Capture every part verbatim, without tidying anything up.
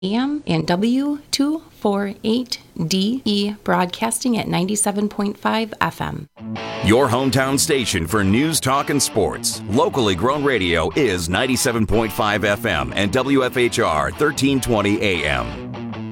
A M and W two forty-eight D E broadcasting at ninety-seven point five F M. Your hometown station for news, talk, and sports. Locally grown radio is ninety-seven point five F M and W F H R thirteen twenty A M.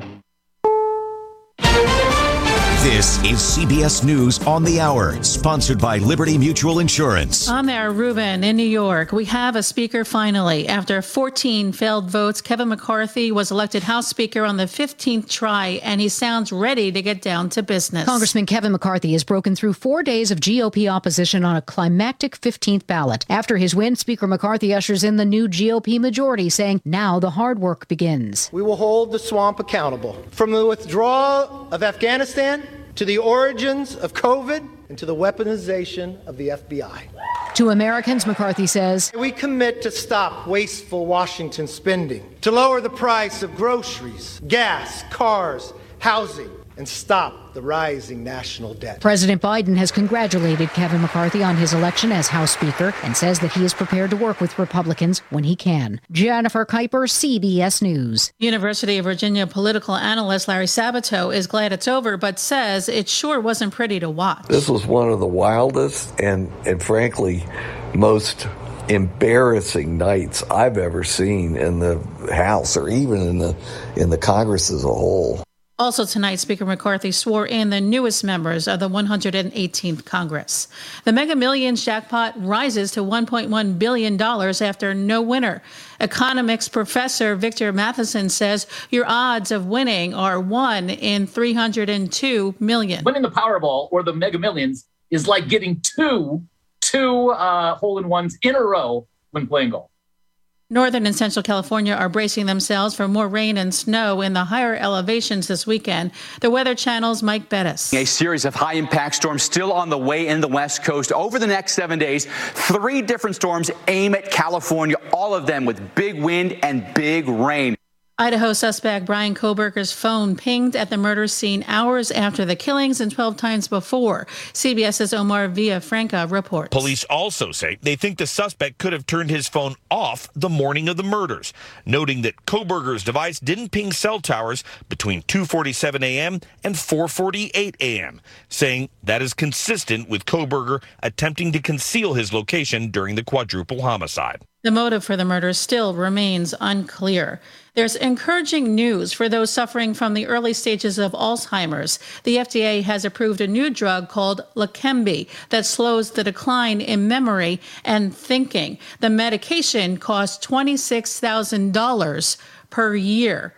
This is C B S News on the Hour, sponsored by Liberty Mutual Insurance. On there, Ruben, in New York, we have a speaker finally. After fourteen failed votes, Kevin McCarthy was elected House Speaker on the fifteenth try, and he sounds ready to get down to business. Congressman Kevin McCarthy has broken through four days of G O P opposition on a climactic fifteenth ballot. After his win, Speaker McCarthy ushers in the new G O P majority, saying now the hard work begins. We will hold the swamp accountable. From the withdrawal of Afghanistan to the origins of COVID and to the weaponization of the F B I. To Americans, McCarthy says, we commit to stop wasteful Washington spending, to lower the price of groceries, gas, cars, housing, and stop the rising national debt. President Biden has congratulated Kevin McCarthy on his election as House Speaker and says that he is prepared to work with Republicans when he can. Jennifer Kuiper, C B S News. University of Virginia political analyst Larry Sabato is glad it's over, but says it sure wasn't pretty to watch. This was one of the wildest and, and frankly, most embarrassing nights I've ever seen in the House or even in the in the Congress as a whole. Also tonight, Speaker McCarthy swore in the newest members of the one hundred eighteenth Congress. The Mega Millions jackpot rises to one point one billion dollars after no winner. Economics professor Victor Matheson says your odds of winning are one in three hundred two million. Winning the Powerball or the Mega Millions is like getting two, two uh, hole-in-ones in a row when playing golf. Northern and Central California are bracing themselves for more rain and snow in the higher elevations this weekend. The Weather Channel's Mike Bettis. A series of high-impact storms still on the way in the West Coast. Over the next seven days, three different storms aim at California, all of them with big wind and big rain. Idaho suspect Brian Kohberger's phone pinged at the murder scene hours after the killings and twelve times before. CBS's Omar Villafranca reports. Police also say they think the suspect could have turned his phone off the morning of the murders, noting that Kohberger's device didn't ping cell towers between two forty-seven a.m. and four forty-eight a.m., saying that is consistent with Kohberger attempting to conceal his location during the quadruple homicide. The motive for the murder still remains unclear. There's encouraging news for those suffering from the early stages of Alzheimer's. The F D A has approved a new drug called Leqembi that slows the decline in memory and thinking. The medication costs twenty-six thousand dollars per year.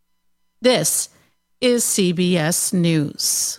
This is C B S News.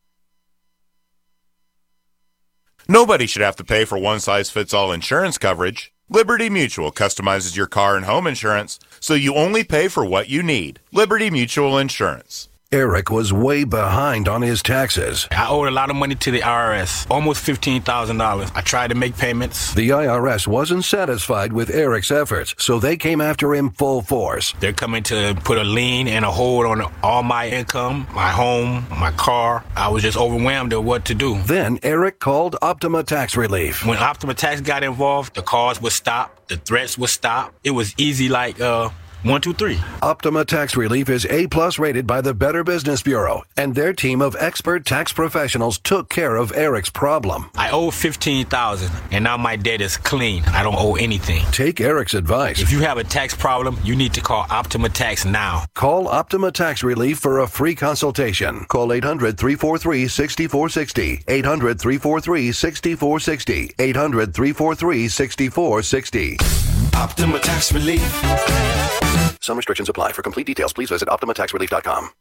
Nobody should have to pay for one-size-fits-all insurance coverage. Liberty Mutual customizes your car and home insurance so you only pay for what you need. Liberty Mutual Insurance. Eric was way behind on his taxes. I owed a lot of money to the I R S, almost fifteen thousand dollars. I tried to make payments. The I R S wasn't satisfied with Eric's efforts, so they came after him full force. They're coming to put a lien and a hold on all my income, my home, my car. I was just overwhelmed at what to do. Then Eric called Optima Tax Relief. When Optima Tax got involved, the calls would stop, the threats would stop. It was easy like, uh... One, two, three. Optima Tax Relief is A-plus rated by the Better Business Bureau, and their team of expert tax professionals took care of Eric's problem. I owe fifteen thousand dollars, and now my debt is clean. I don't owe anything. Take Eric's advice. If you have a tax problem, you need to call Optima Tax now. Call Optima Tax Relief for a free consultation. Call eight hundred, three four three, six four six zero, eight hundred, three four three, six four six zero, eight hundred, three four three, six four six zero. Optima Tax Relief. Some restrictions apply. For complete details, please visit optima tax relief dot com.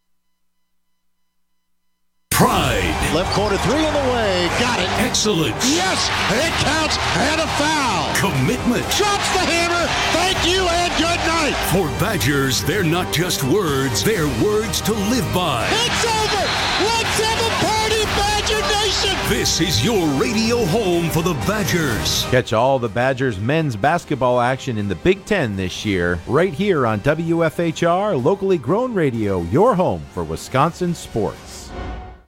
Pride. Left corner three in the way. Got it. Excellence. Yes, it counts and a foul. Commitment. Drops the hammer. Thank you and good night. For Badgers, they're not just words. They're words to live by. It's over. Let's have a party, Badger Nation. This is your radio home for the Badgers. Catch all the Badgers men's basketball action in the Big Ten this year, right here on W F H R, locally grown radio, your home for Wisconsin sports.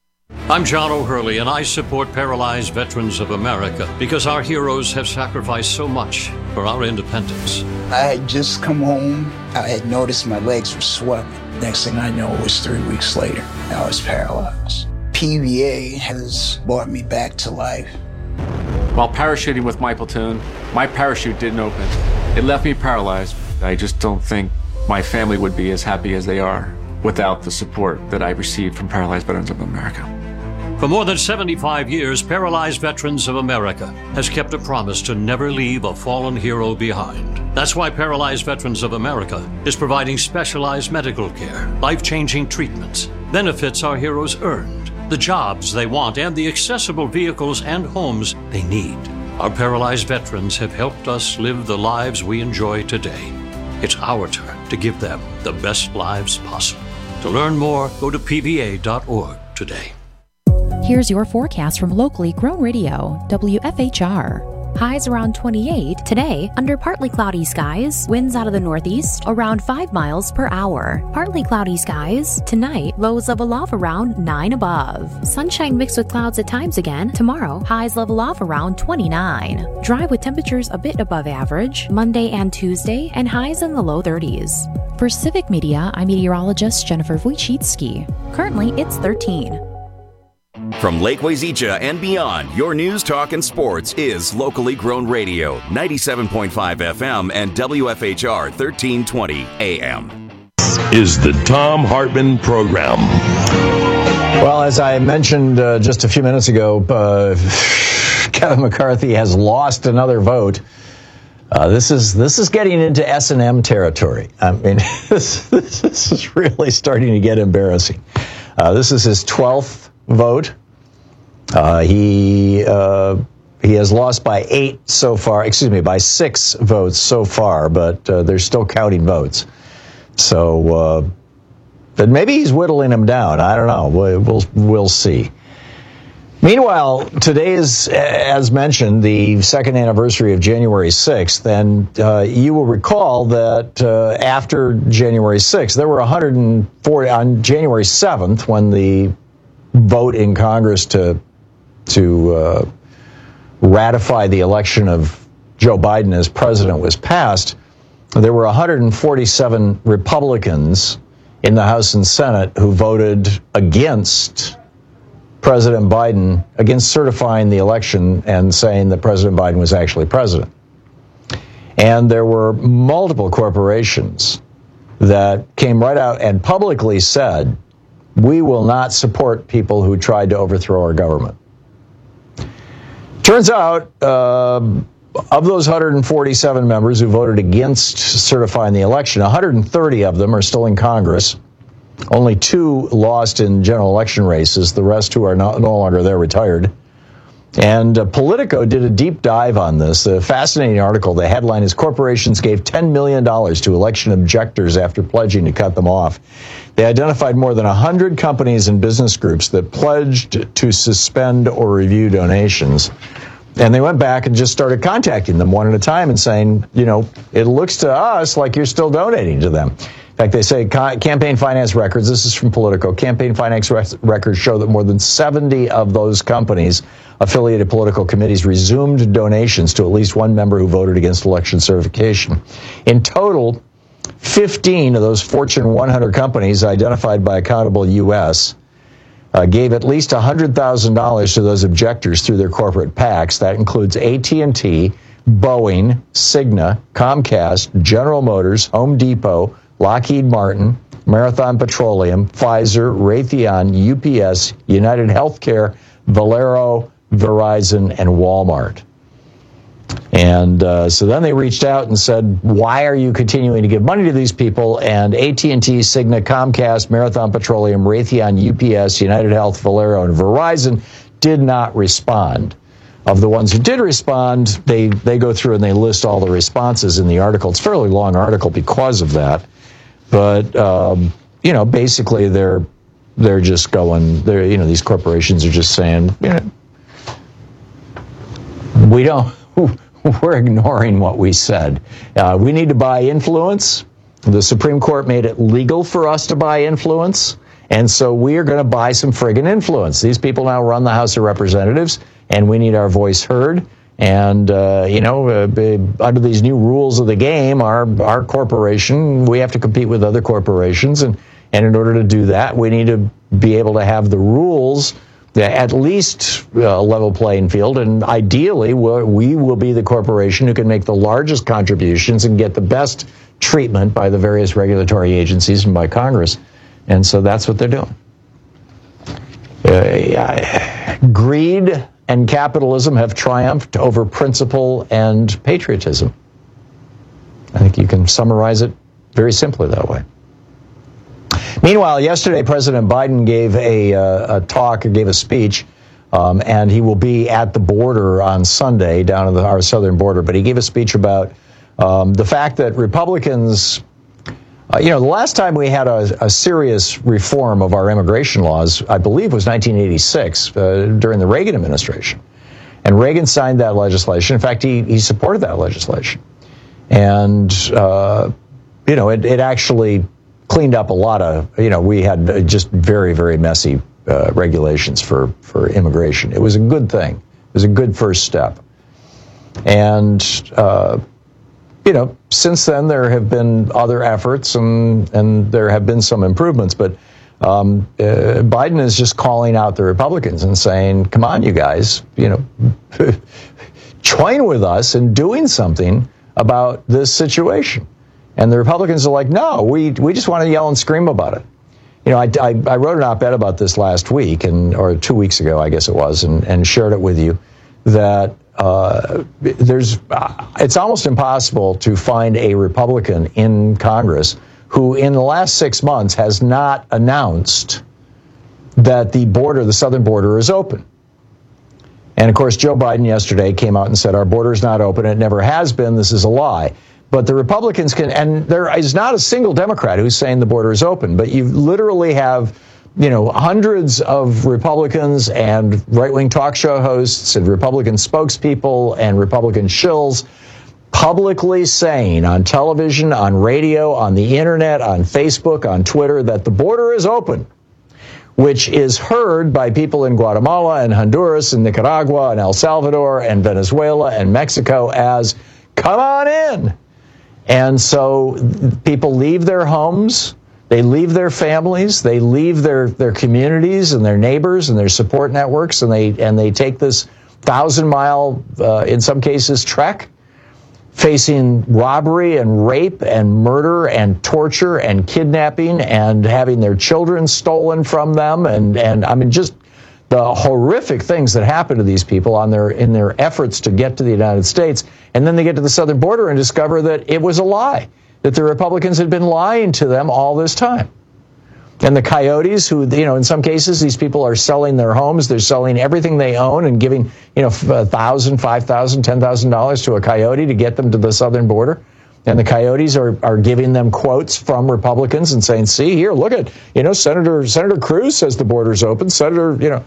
I'm John O'Hurley, and I support Paralyzed Veterans of America because our heroes have sacrificed so much for our independence. I had just come home. I had noticed my legs were swelling. Next thing I know, it was three weeks later. I was paralyzed. P V A has brought me back to life. While parachuting with my platoon, my parachute didn't open. It left me paralyzed. I just don't think my family would be as happy as they are without the support that I received from Paralyzed Veterans of America. For more than seventy-five years, Paralyzed Veterans of America has kept a promise to never leave a fallen hero behind. That's why Paralyzed Veterans of America is providing specialized medical care, life-changing treatments, benefits our heroes earned, the jobs they want, and the accessible vehicles and homes they need. Our paralyzed veterans have helped us live the lives we enjoy today. It's our turn to give them the best lives possible. To learn more, go to P V A dot org today. Here's your forecast from locally grown radio, W F H R. Highs around twenty-eight. Today, under partly cloudy skies, winds out of the northeast around five miles per hour. Partly cloudy skies. Tonight, lows level off around nine above. Sunshine mixed with clouds at times again. Tomorrow, highs level off around twenty-nine. Dry with temperatures a bit above average. Monday and Tuesday, and highs in the low thirties. For Civic Media, I'm meteorologist Jennifer Wojcicki. Currently, it's thirteen. From Lake Wazeecha and beyond, your news, talk, and sports is locally grown radio, ninety-seven point five F M and W F H R thirteen twenty A M. Is the Thom Hartmann Program. Well, as I mentioned uh, just a few minutes ago, uh, Kevin McCarthy has lost another vote. Uh, this is this is getting into S and M territory. I mean, this, this is really starting to get embarrassing. Uh, this is his twelfth vote. Uh, he uh, he has lost by eight so far. Excuse me, by six votes so far, but uh, they're still counting votes. So, uh, but maybe he's whittling them down. I don't know. We'll we'll, we'll see. Meanwhile, today is, as mentioned, the second anniversary of January sixth, and uh, you will recall that uh, after January sixth, there were one hundred forty on January seventh when the vote in Congress to to uh, ratify the election of Joe Biden as president was passed. There were one hundred forty-seven Republicans in the House and Senate who voted against President Biden, against certifying the election and saying that President Biden was actually president. And there were multiple corporations that came right out and publicly said, we will not support people who tried to overthrow our government. Turns out, uh, of those one hundred forty-seven members who voted against certifying the election, one hundred thirty of them are still in Congress. Only two lost in general election races. The rest who are not, no longer there retired. And uh, Politico did a deep dive on this. A fascinating article. The headline is, corporations gave ten million dollars to election objectors after pledging to cut them off. They identified more than one hundred companies and business groups that pledged to suspend or review donations. And they went back and just started contacting them one at a time and saying, you know, it looks to us like you're still donating to them. In fact, they say campaign finance records, this is from Politico, campaign finance records show that more than seventy of those companies, affiliated political committees, resumed donations to at least one member who voted against election certification. In total, fifteen of those Fortune one hundred companies identified by Accountable U S uh, gave at least one hundred thousand dollars to those objectors through their corporate PACs. That includes A T and T, Boeing, Cigna, Comcast, General Motors, Home Depot, Lockheed Martin, Marathon Petroleum, Pfizer, Raytheon, U P S, United Healthcare, Valero, Verizon, and Walmart. And uh, so then they reached out and said, why are you continuing to give money to these people? And A T and T, Cigna, Comcast, Marathon Petroleum, Raytheon, U P S, United Health, Valero, and Verizon did not respond. Of the ones who did respond, they, they go through and they list all the responses in the article. It's a fairly long article because of that. But, um, you know, basically they're they're just going, they're, you know, these corporations are just saying, you know, we don't, we're ignoring what we said. Uh, we need to buy influence. The Supreme Court made it legal for us to buy influence. And so we are going to buy some friggin' influence. These people now run the House of Representatives, and we need our voice heard. And, uh, you know, uh, under these new rules of the game, our our corporation, we have to compete with other corporations. And, and in order to do that, we need to be able to have the rules at least a level playing field. And ideally, we will be the corporation who can make the largest contributions and get the best treatment by the various regulatory agencies and by Congress. And so that's what they're doing. Uh, greed and capitalism have triumphed over principle and patriotism. I think you can summarize it very simply that way. Meanwhile, yesterday, President Biden gave a, uh, a talk, gave a speech, um, and he will be at the border on Sunday, down at the, our southern border. But he gave a speech about um, the fact that Republicans... Uh, you know, the last time we had a, a serious reform of our immigration laws, I believe, was nineteen eighty-six, uh, during the Reagan administration. And Reagan signed that legislation. In fact, he, he supported that legislation. And, uh, you know, it, it actually cleaned up a lot of, you know, we had just very, very messy uh, regulations for, for immigration. It was a good thing. It was a good first step. And... Uh, You know, since then there have been other efforts and and there have been some improvements, but um, uh, Biden is just calling out the Republicans and saying, "Come on, you guys, you know, join with us in doing something about this situation." And the Republicans are like, "No, we we just want to yell and scream about it." You know, I, I, I wrote an op-ed about this last week, and or two weeks ago, I guess it was, and, and shared it with you that. Uh, there's, uh, it's almost impossible to find a Republican in Congress who in the last six months has not announced that the border, the southern border, is open. And of course, Joe Biden yesterday came out and said, our border is not open. It never has been. This is a lie. But the Republicans can, and there is not a single Democrat who's saying the border is open, but you literally have you know, hundreds of Republicans and right-wing talk show hosts and Republican spokespeople and Republican shills publicly saying on television, on radio, on the internet, on Facebook, on Twitter, that the border is open, which is heard by people in Guatemala and Honduras and Nicaragua and El Salvador and Venezuela and Mexico as, come on in. And so people leave their homes. They leave their families, they leave their, their communities and their neighbors and their support networks, and they and they take this thousand mile, uh, in some cases, trek, facing robbery and rape and murder and torture and kidnapping and having their children stolen from them, and and I mean just the horrific things that happen to these people on their in their efforts to get to the United States, and then they get to the southern border and discover that it was a lie. That the Republicans had been lying to them all this time. And the coyotes who, you know, in some cases, these people are selling their homes. They're selling everything they own and giving, you know, one thousand dollars, five thousand dollars, ten thousand dollars to a coyote to get them to the southern border. And the coyotes are, are giving them quotes from Republicans and saying, see, here, look at, you know, Senator Senator Cruz says the border's open. Senator, you know.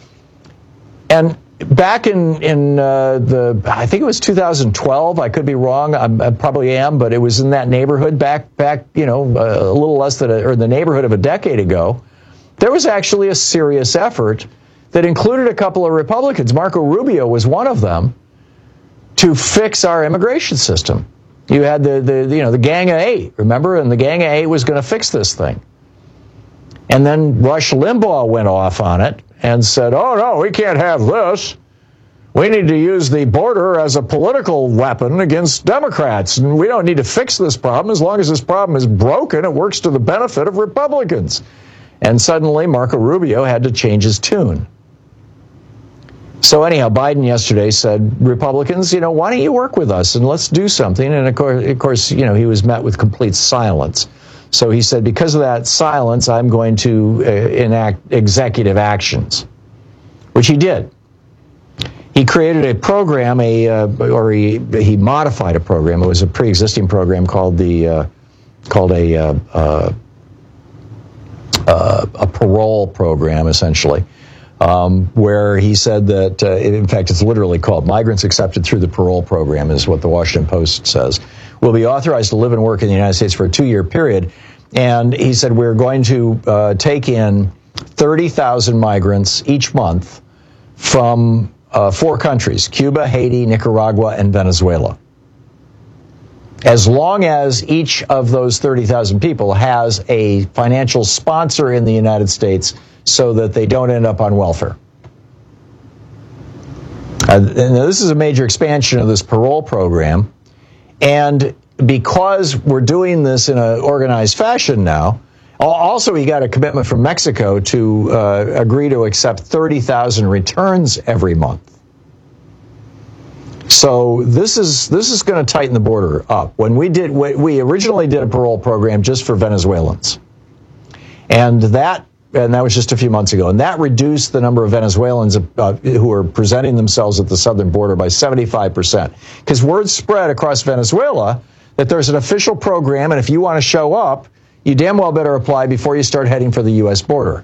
And back in, in uh, the, I think it was two thousand twelve, I could be wrong, I'm, I probably am, but it was in that neighborhood back, back you know, a little less than, a, or the neighborhood of a decade ago, there was actually a serious effort that included a couple of Republicans, Marco Rubio was one of them, to fix our immigration system. You had the, the you know, the Gang of Eight, remember? And the Gang of Eight was going to fix this thing. And then Rush Limbaugh went off on it and said, oh, no, we can't have this. We need to use the border as a political weapon against Democrats. And we don't need to fix this problem. As long as this problem is broken, it works to the benefit of Republicans. And suddenly, Marco Rubio had to change his tune. So anyhow, Biden yesterday said, Republicans, you know, why don't you work with us and let's do something? And of course, of course, you know, he was met with complete silence. So he said, because of that silence, I'm going to uh, enact executive actions, which he did. He created a program, a uh, or he he modified a program. It was a pre-existing program called the uh, called a uh, uh, uh, a parole program, essentially, um, where he said that, uh, in fact, it's literally called Migrants Accepted Through the Parole Program, is what the Washington Post says, will be authorized to live and work in the United States for a two-year period And he said, we're going to uh, take in thirty thousand migrants each month from uh, four countries, Cuba, Haiti, Nicaragua, and Venezuela. As long as each of those thirty thousand people has a financial sponsor in the United States so that they don't end up on welfare. Uh, and this is a major expansion of this parole program. And because we're doing this in an organized fashion now, also we got a commitment from Mexico to uh, agree to accept thirty thousand returns every month. So this is this is going to tighten the border up. When we did, we originally did a parole program just for Venezuelans, and that and that was just a few months ago, and that reduced the number of Venezuelans uh, who are presenting themselves at the southern border by seventy-five percent. Because word spread across Venezuela that there's an official program, and if you want to show up, you damn well better apply before you start heading for the U S border.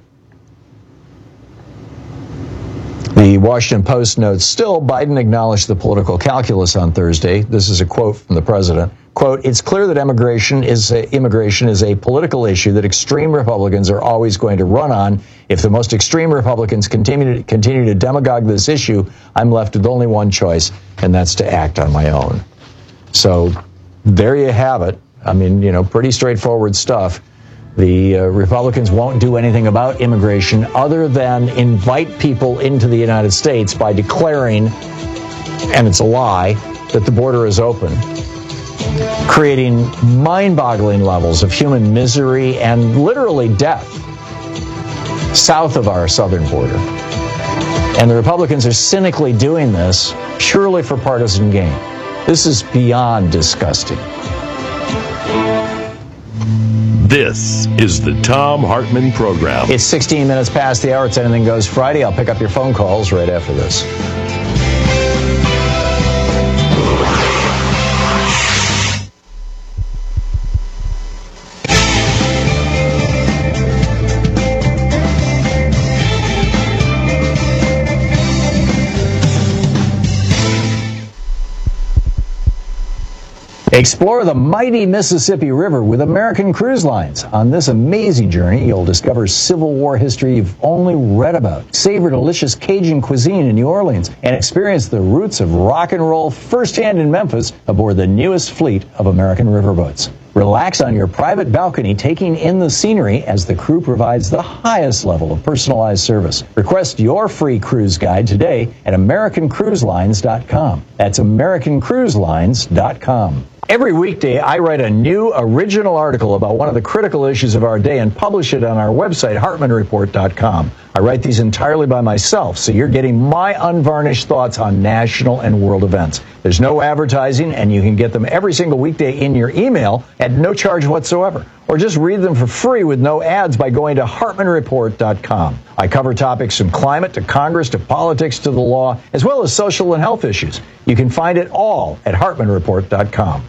The Washington Post notes, still, Biden acknowledged the political calculus on Thursday. This is a quote from the president. Quote, it's clear that immigration is a, immigration is a political issue that extreme Republicans are always going to run on. If the most extreme Republicans continue to, continue to demagogue this issue, I'm left with only one choice, and that's to act on my own. So there you have it. I mean, you know, pretty straightforward stuff. The uh, Republicans won't do anything about immigration other than invite people into the United States by declaring, and it's a lie, that the border is open, creating mind-boggling levels of human misery and literally death south of our southern border. And the Republicans are cynically doing this purely for partisan gain. This is beyond disgusting. This is the Thom Hartmann Program. It's sixteen minutes past the hour. It's Anything Goes Friday. I'll pick up your phone calls right after this. Explore the mighty Mississippi River with American Cruise Lines. On this amazing journey, you'll discover Civil War history you've only read about, savor delicious Cajun cuisine in New Orleans, and experience the roots of rock and roll firsthand in Memphis aboard the newest fleet of American riverboats. Relax on your private balcony, taking in the scenery as the crew provides the highest level of personalized service. Request your free cruise guide today at American Cruise Lines dot com. That's American Cruise Lines dot com. Every weekday, I write a new original article about one of the critical issues of our day and publish it on our website, Hartman Report dot com. I write these entirely by myself, so you're getting my unvarnished thoughts on national and world events. There's no advertising, and you can get them every single weekday in your email at no charge whatsoever. Or just read them for free with no ads by going to Hartman Report dot com. I cover topics from climate to Congress to politics to the law, as well as social and health issues. You can find it all at Hartman Report dot com.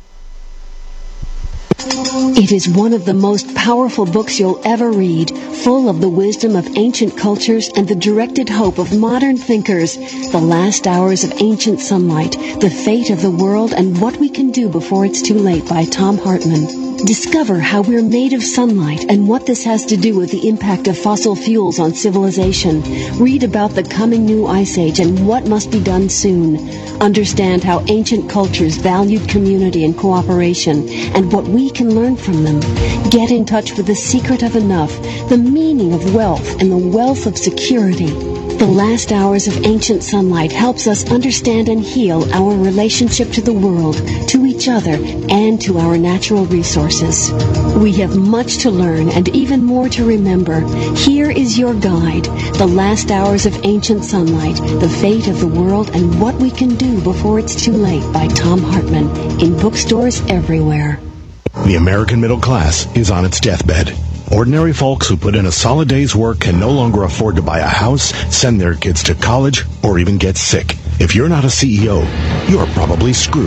It is one of the most powerful books you'll ever read, full of the wisdom of ancient cultures and the directed hope of modern thinkers. The Last Hours of Ancient Sunlight, The Fate of the World and What We Can Do Before It's Too Late by Thom Hartmann. Discover how we're made of sunlight and what this has to do with the impact of fossil fuels on civilization. Read about the coming new ice age and what must be done soon. Understand how ancient cultures valued community and cooperation and what we can learn from them. Get in touch with the secret of enough, the meaning of wealth, and the wealth of security. The Last Hours of Ancient Sunlight helps us understand and heal our relationship to the world, to each other, and to our natural resources. We have much to learn and even more to remember. Here is your guide, The Last Hours of Ancient Sunlight, The Fate of the World and What We Can Do Before It's Too Late by Thom Hartmann, in bookstores everywhere. The American middle class is on its deathbed. Ordinary folks who put in a solid day's work can no longer afford to buy a house, send their kids to college, or even get sick. If you're not a C E O, you're probably screwed.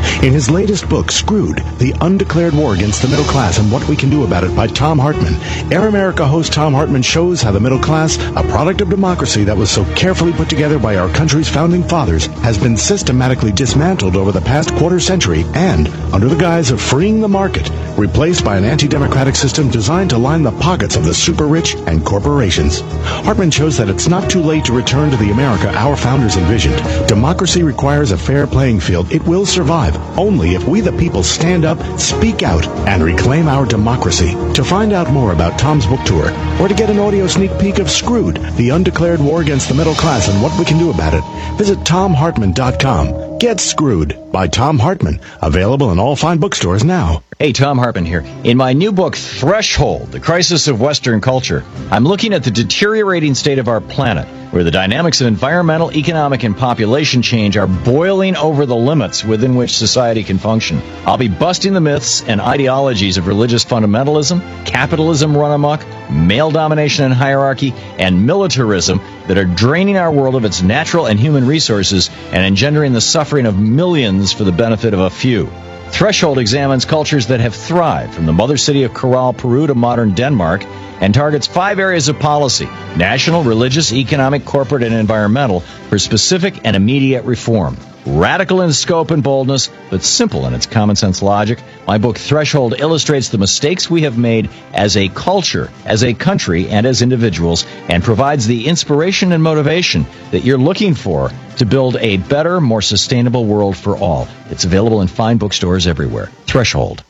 In his latest book, Screwed, The Undeclared War Against the Middle Class and What We Can Do About It by Thom Hartmann, Air America host Thom Hartmann shows how the middle class, a product of democracy that was so carefully put together by our country's founding fathers, has been systematically dismantled over the past quarter century and, under the guise of freeing the market, replaced by an anti-democratic system designed to line the pockets of the super rich and corporations. Hartmann shows that it's not too late to return to the America our founders envisioned. Democracy requires a fair playing field. It will survive only if we the people stand up, speak out, and reclaim our democracy. To find out more about Tom's book tour, or to get an audio sneak peek of Screwed, The Undeclared War Against the Middle Class and What We Can Do About It, visit tom hartmann dot com. Get Screwed by Thom Hartmann. Available in all fine bookstores now. Hey, Thom Hartmann here. In my new book, Threshold, The Crisis of Western Culture, I'm looking at the deteriorating state of our planet, where the dynamics of environmental, economic, and population change are boiling over the limits within which society can function. I'll be busting the myths and ideologies of religious fundamentalism, capitalism run amok, male domination and hierarchy, and militarism that are draining our world of its natural and human resources and engendering the suffering of millions for the benefit of a few. Threshold examines cultures that have thrived, from the mother city of Corral, Peru to modern Denmark, and targets five areas of policy: national, religious, economic, corporate, and environmental, for specific and immediate reform. Radical in scope and boldness, but simple in its common sense logic, my book Threshold illustrates the mistakes we have made as a culture, as a country, and as individuals, and provides the inspiration and motivation that you're looking for to build a better, more sustainable world for all. It's available in fine bookstores everywhere. Threshold.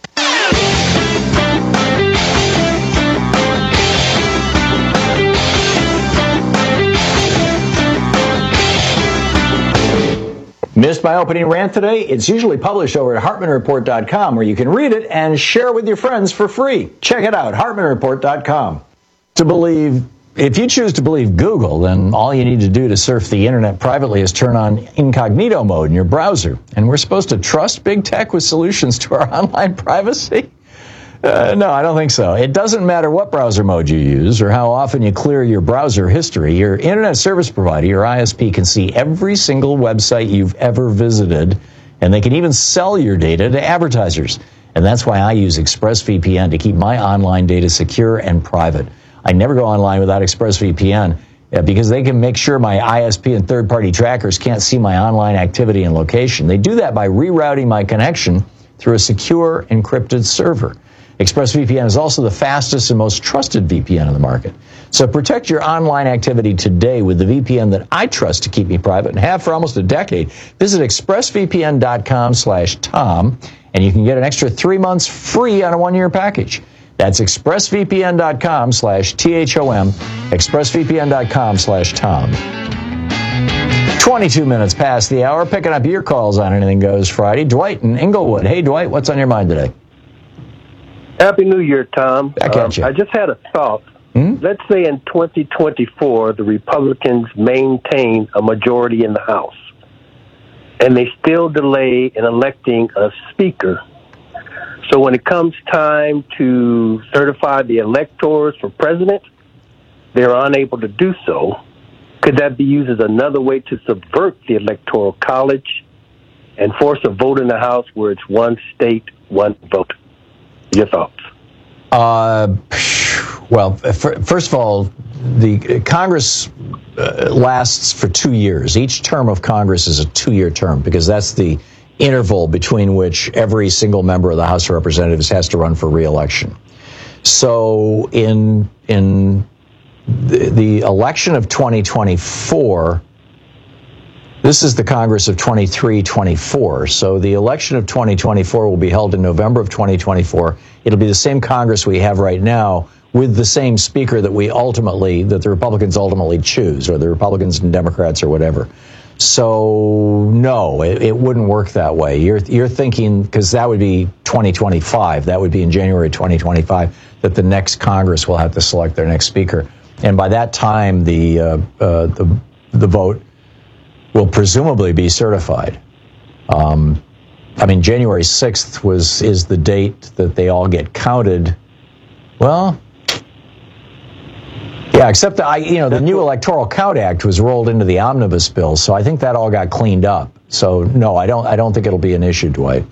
Missed my opening rant today? It's usually published over at hartmann report dot com, where you can read it and share it with your friends for free. Check it out, hartmann report dot com. To believe, if you choose to believe Google, then all you need to do to surf the internet privately is turn on incognito mode in your browser. And we're supposed to trust big tech with solutions to our online privacy? Uh, no, I don't think so. It doesn't matter what browser mode you use or how often you clear your browser history. Your internet service provider, your I S P, can see every single website you've ever visited, and they can even sell your data to advertisers. And that's why I use ExpressVPN to keep my online data secure and private. I never go online without ExpressVPN uh, because they can make sure my I S P and third-party trackers can't see my online activity and location. They do that by rerouting my connection through a secure, encrypted server. ExpressVPN is also the fastest and most trusted V P N in the market. So protect your online activity today with the V P N that I trust to keep me private and have for almost a decade. Visit expressvpn dot com slash Tom, and you can get an extra three months free on a one-year package. That's expressvpn dot com slash T H O M, expressvpn dot com slash Tom. twenty-two minutes past the hour, picking up your calls on Anything Goes Friday. Dwight in Inglewood. Hey, Dwight, what's on your mind today? Happy New Year, Tom. Back at you. Um, I just had a thought. Hmm? Let's say in twenty twenty-four, the Republicans maintain a majority in the House, and they still delay in electing a speaker. So when it comes time to certify the electors for president, they're unable to do so. Could that be used as another way to subvert the Electoral College and force a vote in the House where it's one state, one vote? Your thoughts? Uh, well, first of all, the Congress uh, lasts for two years. Each term of Congress is a two-year term because that's the interval between which every single member of the House of Representatives has to run for re-election. So in in the, the election of twenty twenty-four, this is the Congress of twenty-three twenty-four. So the election of twenty twenty-four will be held in November of twenty twenty-four. It'll be the same Congress we have right now with the same speaker that we ultimately, that the Republicans ultimately choose, or the Republicans and Democrats or whatever. So no, it, it wouldn't work that way. You're you're thinking, because that would be twenty twenty-five. That would be in January twenty twenty-five that the next Congress will have to select their next speaker. And by that time, the uh, uh, the the vote will presumably be certified. Um, I mean, January sixth was is the date that they all get counted. Well, yeah, except I, you know, the new Electoral Count Act was rolled into the omnibus bill, so I think that all got cleaned up. So no, I don't. I don't think it'll be an issue, Dwight.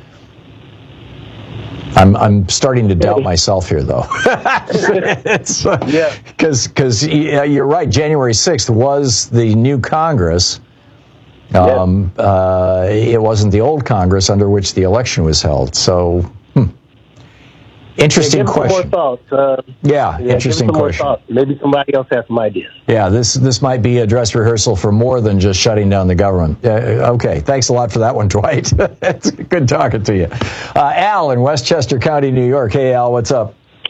I'm I'm starting to doubt myself here, though. it's, uh, yeah, because because you're right. January sixth was the new Congress. Um, yeah. uh, it wasn't the old Congress under which the election was held. So, hmm. interesting yeah, give question. More thoughts. Uh, yeah, yeah, interesting give question. More thoughts. Maybe somebody else has some ideas. Yeah, this this might be a dress rehearsal for more than just shutting down the government. Uh, okay, thanks a lot for that one, Dwight. It's good talking to you. Uh, Al in Westchester County, New York. Hey, Al, what's up?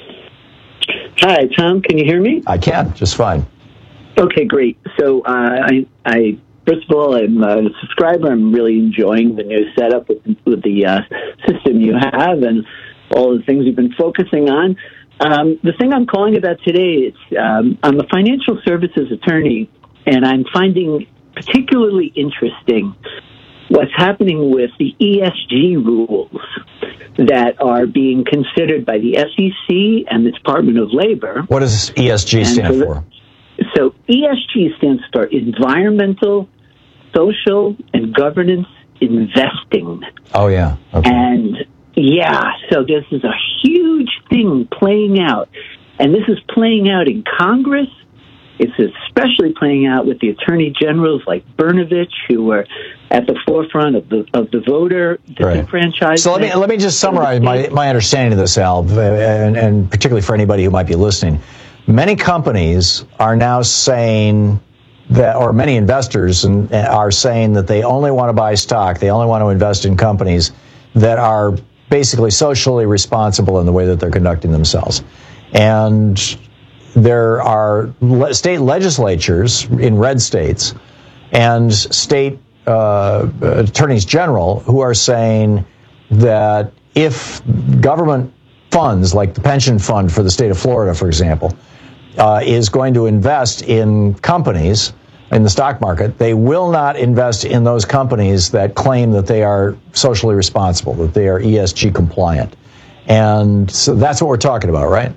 Hi, Tom. Can you hear me? I can, just fine. Okay, great. So uh, I, I first of all, I'm a subscriber. I'm really enjoying the new setup with, with the uh, system you have and all the things you've been focusing on. Um, the thing I'm calling about today is um, I'm a financial services attorney, and I'm finding particularly interesting what's happening with the E S G rules that are being considered by the S E C and the Department of Labor. What does E S G stand for? So E S G stands for Environmental, Social, and Governance Investing. Oh, yeah. Okay. And, yeah, so this is a huge thing playing out. And this is playing out in Congress. It's especially playing out with the attorney generals like Brnovich, who were at the forefront of the of the voter disenfranchisement. Right. So let me let me just summarize my, my understanding of this, Al, and, and particularly for anybody who might be listening. Many companies are now saying that, or many investors and, are saying that they only want to buy stock, they only want to invest in companies that are basically socially responsible in the way that they're conducting themselves. And there are le- state legislatures in red states and state uh, attorneys general who are saying that if government funds, like the pension fund for the state of Florida, for example, uh, is going to invest in companies in the stock market, they will not invest in those companies that claim that they are socially responsible, that they are E S G compliant. And so that's what we're talking about, right?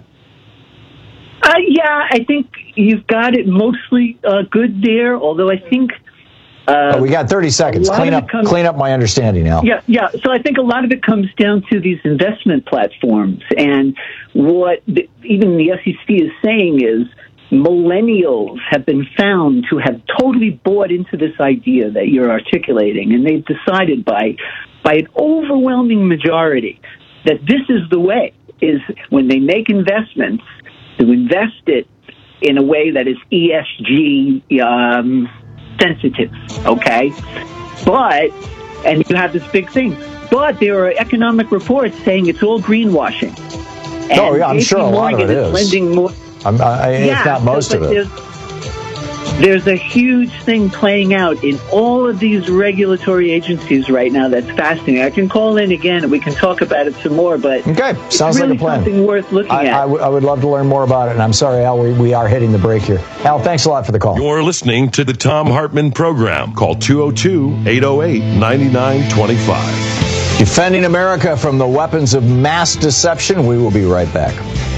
Uh, yeah, I think you've got it mostly uh, good there, although I think... Uh, oh, we got thirty seconds. Clean up, comes, clean up my understanding, Al. Yeah, yeah. So I think a lot of it comes down to these investment platforms. And what the, even the S E C is saying is millennials have been found to have totally bought into this idea that you're articulating. And they've decided by by an overwhelming majority that this is the way, is when they make investments, to invest it in a way that is E S G um, sensitive, okay? But, and you have this big thing, but there are economic reports saying it's all greenwashing. And oh, yeah, I'm sure a lot of it is. Lending more, I'm, I, yeah, if not most so, of it. There's, there's a huge thing playing out in all of these regulatory agencies right now that's fascinating. I can call in again and we can talk about it some more, but okay, sounds it's really like a plan. Something worth looking I, at. I, w- I would love to learn more about it, and I'm sorry, Al, we, we are hitting the break here. Al, thanks a lot for the call. You're listening to the Thom Hartmann Program. Call two oh two, eight oh eight, nine nine two five. Defending America from the weapons of mass deception. We will be right back.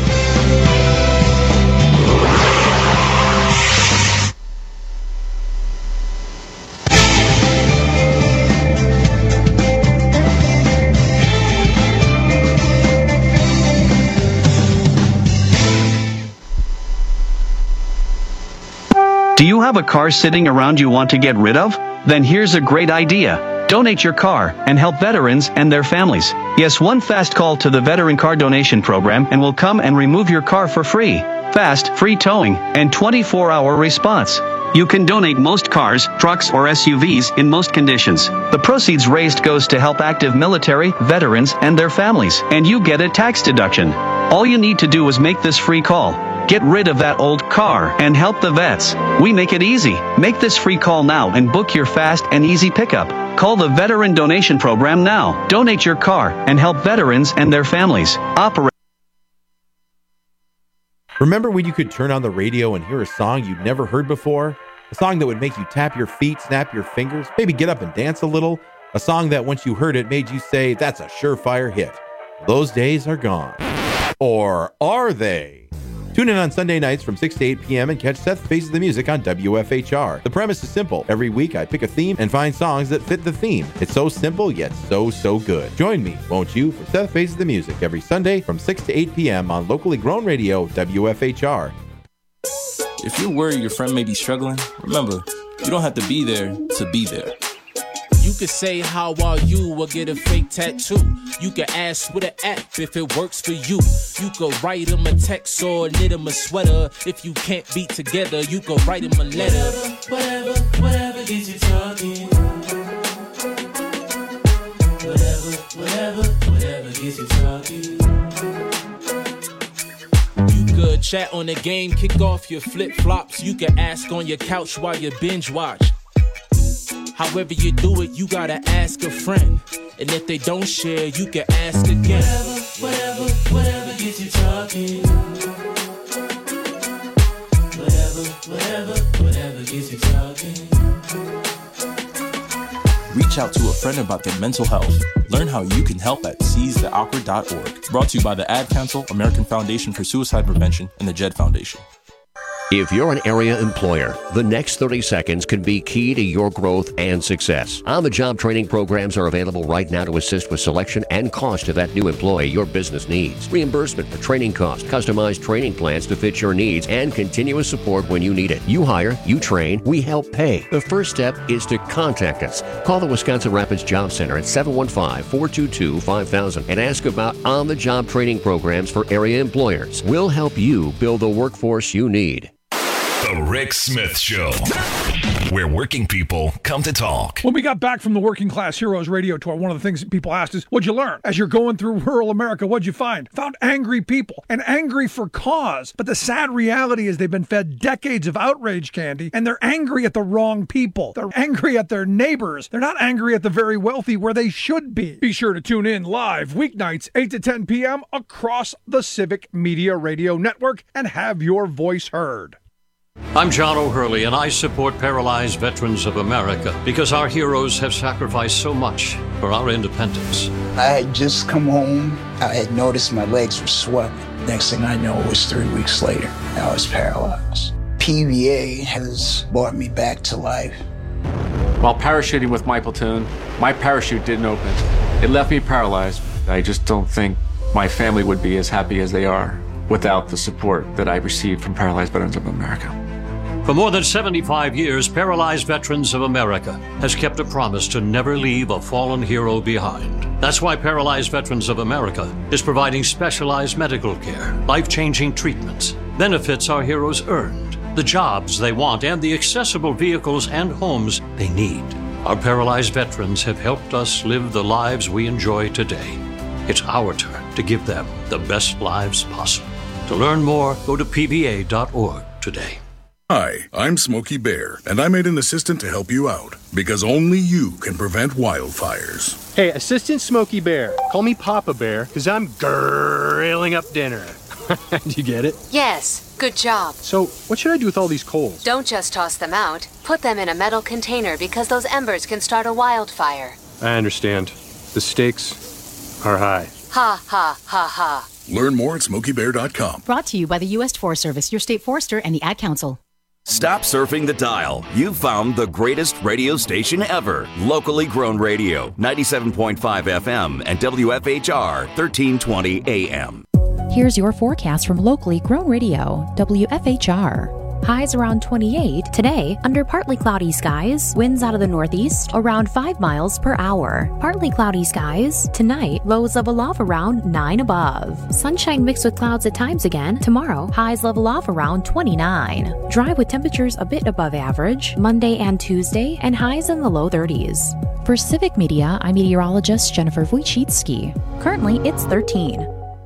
Do you have a car sitting around you want to get rid of? Then here's a great idea. Donate your car and help veterans and their families. Yes, one fast call to the Veteran Car Donation Program and we'll come and remove your car for free. Fast, free towing, and twenty-four hour response. You can donate most cars, trucks, or S U Vs in most conditions. The proceeds raised goes to help active military, veterans, and their families, and you get a tax deduction. All you need to do is make this free call. Get rid of that old car and help the vets. We make it easy. Make this free call now and book your fast and easy pickup. Call the Veteran Donation Program now. Donate your car and help veterans and their families. Operate. Remember when you could turn on the radio and hear a song you'd never heard before? A song that would make you tap your feet, snap your fingers, maybe get up and dance a little? A song that once you heard it made you say, that's a surefire hit. Those days are gone. Or are they? Tune in on Sunday nights from six to eight p.m. and catch Seth Faces the Music on W F H R. The premise is simple. Every week I pick a theme and find songs that fit the theme. It's so simple, yet so, so good. Join me, won't you, for Seth Faces the Music every Sunday from six to eight p.m. on locally grown radio W F H R. If you're worried your friend may be struggling, remember, you don't have to be there to be there. You could say, how are you, or get a fake tattoo. You can ask with an app if it works for you. You could write him a text or knit him a sweater. If you can't be together, you could write him a letter. Whatever, whatever, whatever gets you talking. Whatever, whatever, whatever gets you talking. You could chat on the game, kick off your flip-flops. You can ask on your couch while you binge watch. However you do it, you gotta ask a friend. And if they don't share, you can ask again. Whatever, whatever, whatever gets you talking. Whatever, whatever, whatever gets you talking. Reach out to a friend about their mental health. Learn how you can help at seize the awkward dot org. Brought to you by the Ad Council, American Foundation for Suicide Prevention, and the Jed Foundation. If you're an area employer, the next thirty seconds can be key to your growth and success. On-the-job training programs are available right now to assist with selection and cost of that new employee your business needs. Reimbursement for training costs, customized training plans to fit your needs, and continuous support when you need it. You hire, you train, we help pay. The first step is to contact us. Call the Wisconsin Rapids Job Center at seven one five, four two two, five thousand and ask about on-the-job training programs for area employers. We'll help you build the workforce you need. The Rick Smith Show, where working people come to talk. When we got back from the Working Class Heroes radio tour, one of the things that people asked is, what'd you learn? As you're going through rural America, what'd you find? Found angry people, and angry for cause. But the sad reality is they've been fed decades of outrage candy, and they're angry at the wrong people. They're angry at their neighbors. They're not angry at the very wealthy where they should be. Be sure to tune in live weeknights, eight to ten p.m. across the Civic Media Radio Network and have your voice heard. I'm John O'Hurley, and I support Paralyzed Veterans of America because our heroes have sacrificed so much for our independence. I had just come home. I had noticed my legs were swelling. Next thing I know, it was three weeks later. I was paralyzed. P V A has brought me back to life. While parachuting with my platoon, my parachute didn't open. It left me paralyzed. I just don't think my family would be as happy as they are without the support that I received from Paralyzed Veterans of America. For more than seventy-five years, Paralyzed Veterans of America has kept a promise to never leave a fallen hero behind. That's why Paralyzed Veterans of America is providing specialized medical care, life-changing treatments, benefits our heroes earned, the jobs they want, and the accessible vehicles and homes they need. Our paralyzed veterans have helped us live the lives we enjoy today. It's our turn to give them the best lives possible. To learn more, go to P V A dot org today. Hi, I'm Smokey Bear, and I made an assistant to help you out, because only you can prevent wildfires. Hey, Assistant Smokey Bear. Call me Papa Bear, because I'm grilling up dinner. Did you get it? Yes, good job. So, what should I do with all these coals? Don't just toss them out. Put them in a metal container because those embers can start a wildfire. I understand. The stakes are high. Ha, ha, ha, ha. Learn more at Smokey Bear dot com. Brought to you by the U S Forest Service, your state forester, and the Ad Council. Stop surfing the dial. You've found the greatest radio station ever. Locally grown radio, ninety-seven point five F M and W F H R, thirteen twenty A M. Here's your forecast from locally grown radio, W F H R. Highs around twenty-eight. Today, under partly cloudy skies. Winds out of the northeast, around five miles per hour. Partly cloudy skies. Tonight, lows level off around nine above. Sunshine mixed with clouds at times again. Tomorrow, highs level off around twenty-nine. Dry with temperatures a bit above average. Monday and Tuesday, and highs in the low thirties. For Civic Media, I'm meteorologist Jennifer Wojcicki. Currently, it's thirteen.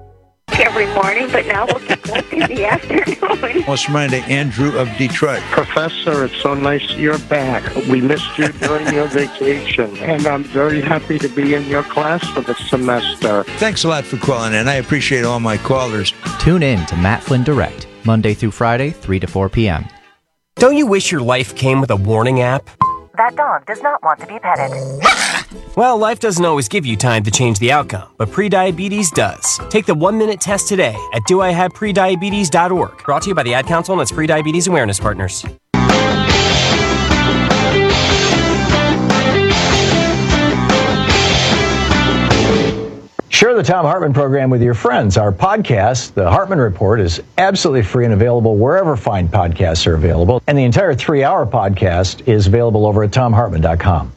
Every morning, but now we'll get back in the afternoon. Let's remind Andrew of Detroit. Professor, it's so nice you're back. We missed you during your vacation, and I'm very happy to be in your class for the semester. Thanks a lot for calling in. I appreciate all my callers. Tune in to Matt Flynn Direct, Monday through Friday, three to four p.m. Don't you wish your life came with a warning app? That dog does not want to be petted. Well, life doesn't always give you time to change the outcome, but prediabetes does. Take the one-minute test today at do I have prediabetes dot org. Brought to you by the Ad Council and its Prediabetes Awareness Partners. Share the Thom Hartmann program with your friends. Our podcast, The Hartmann Report, is absolutely free and available wherever fine podcasts are available. And the entire three-hour podcast is available over at thom hartmann dot com.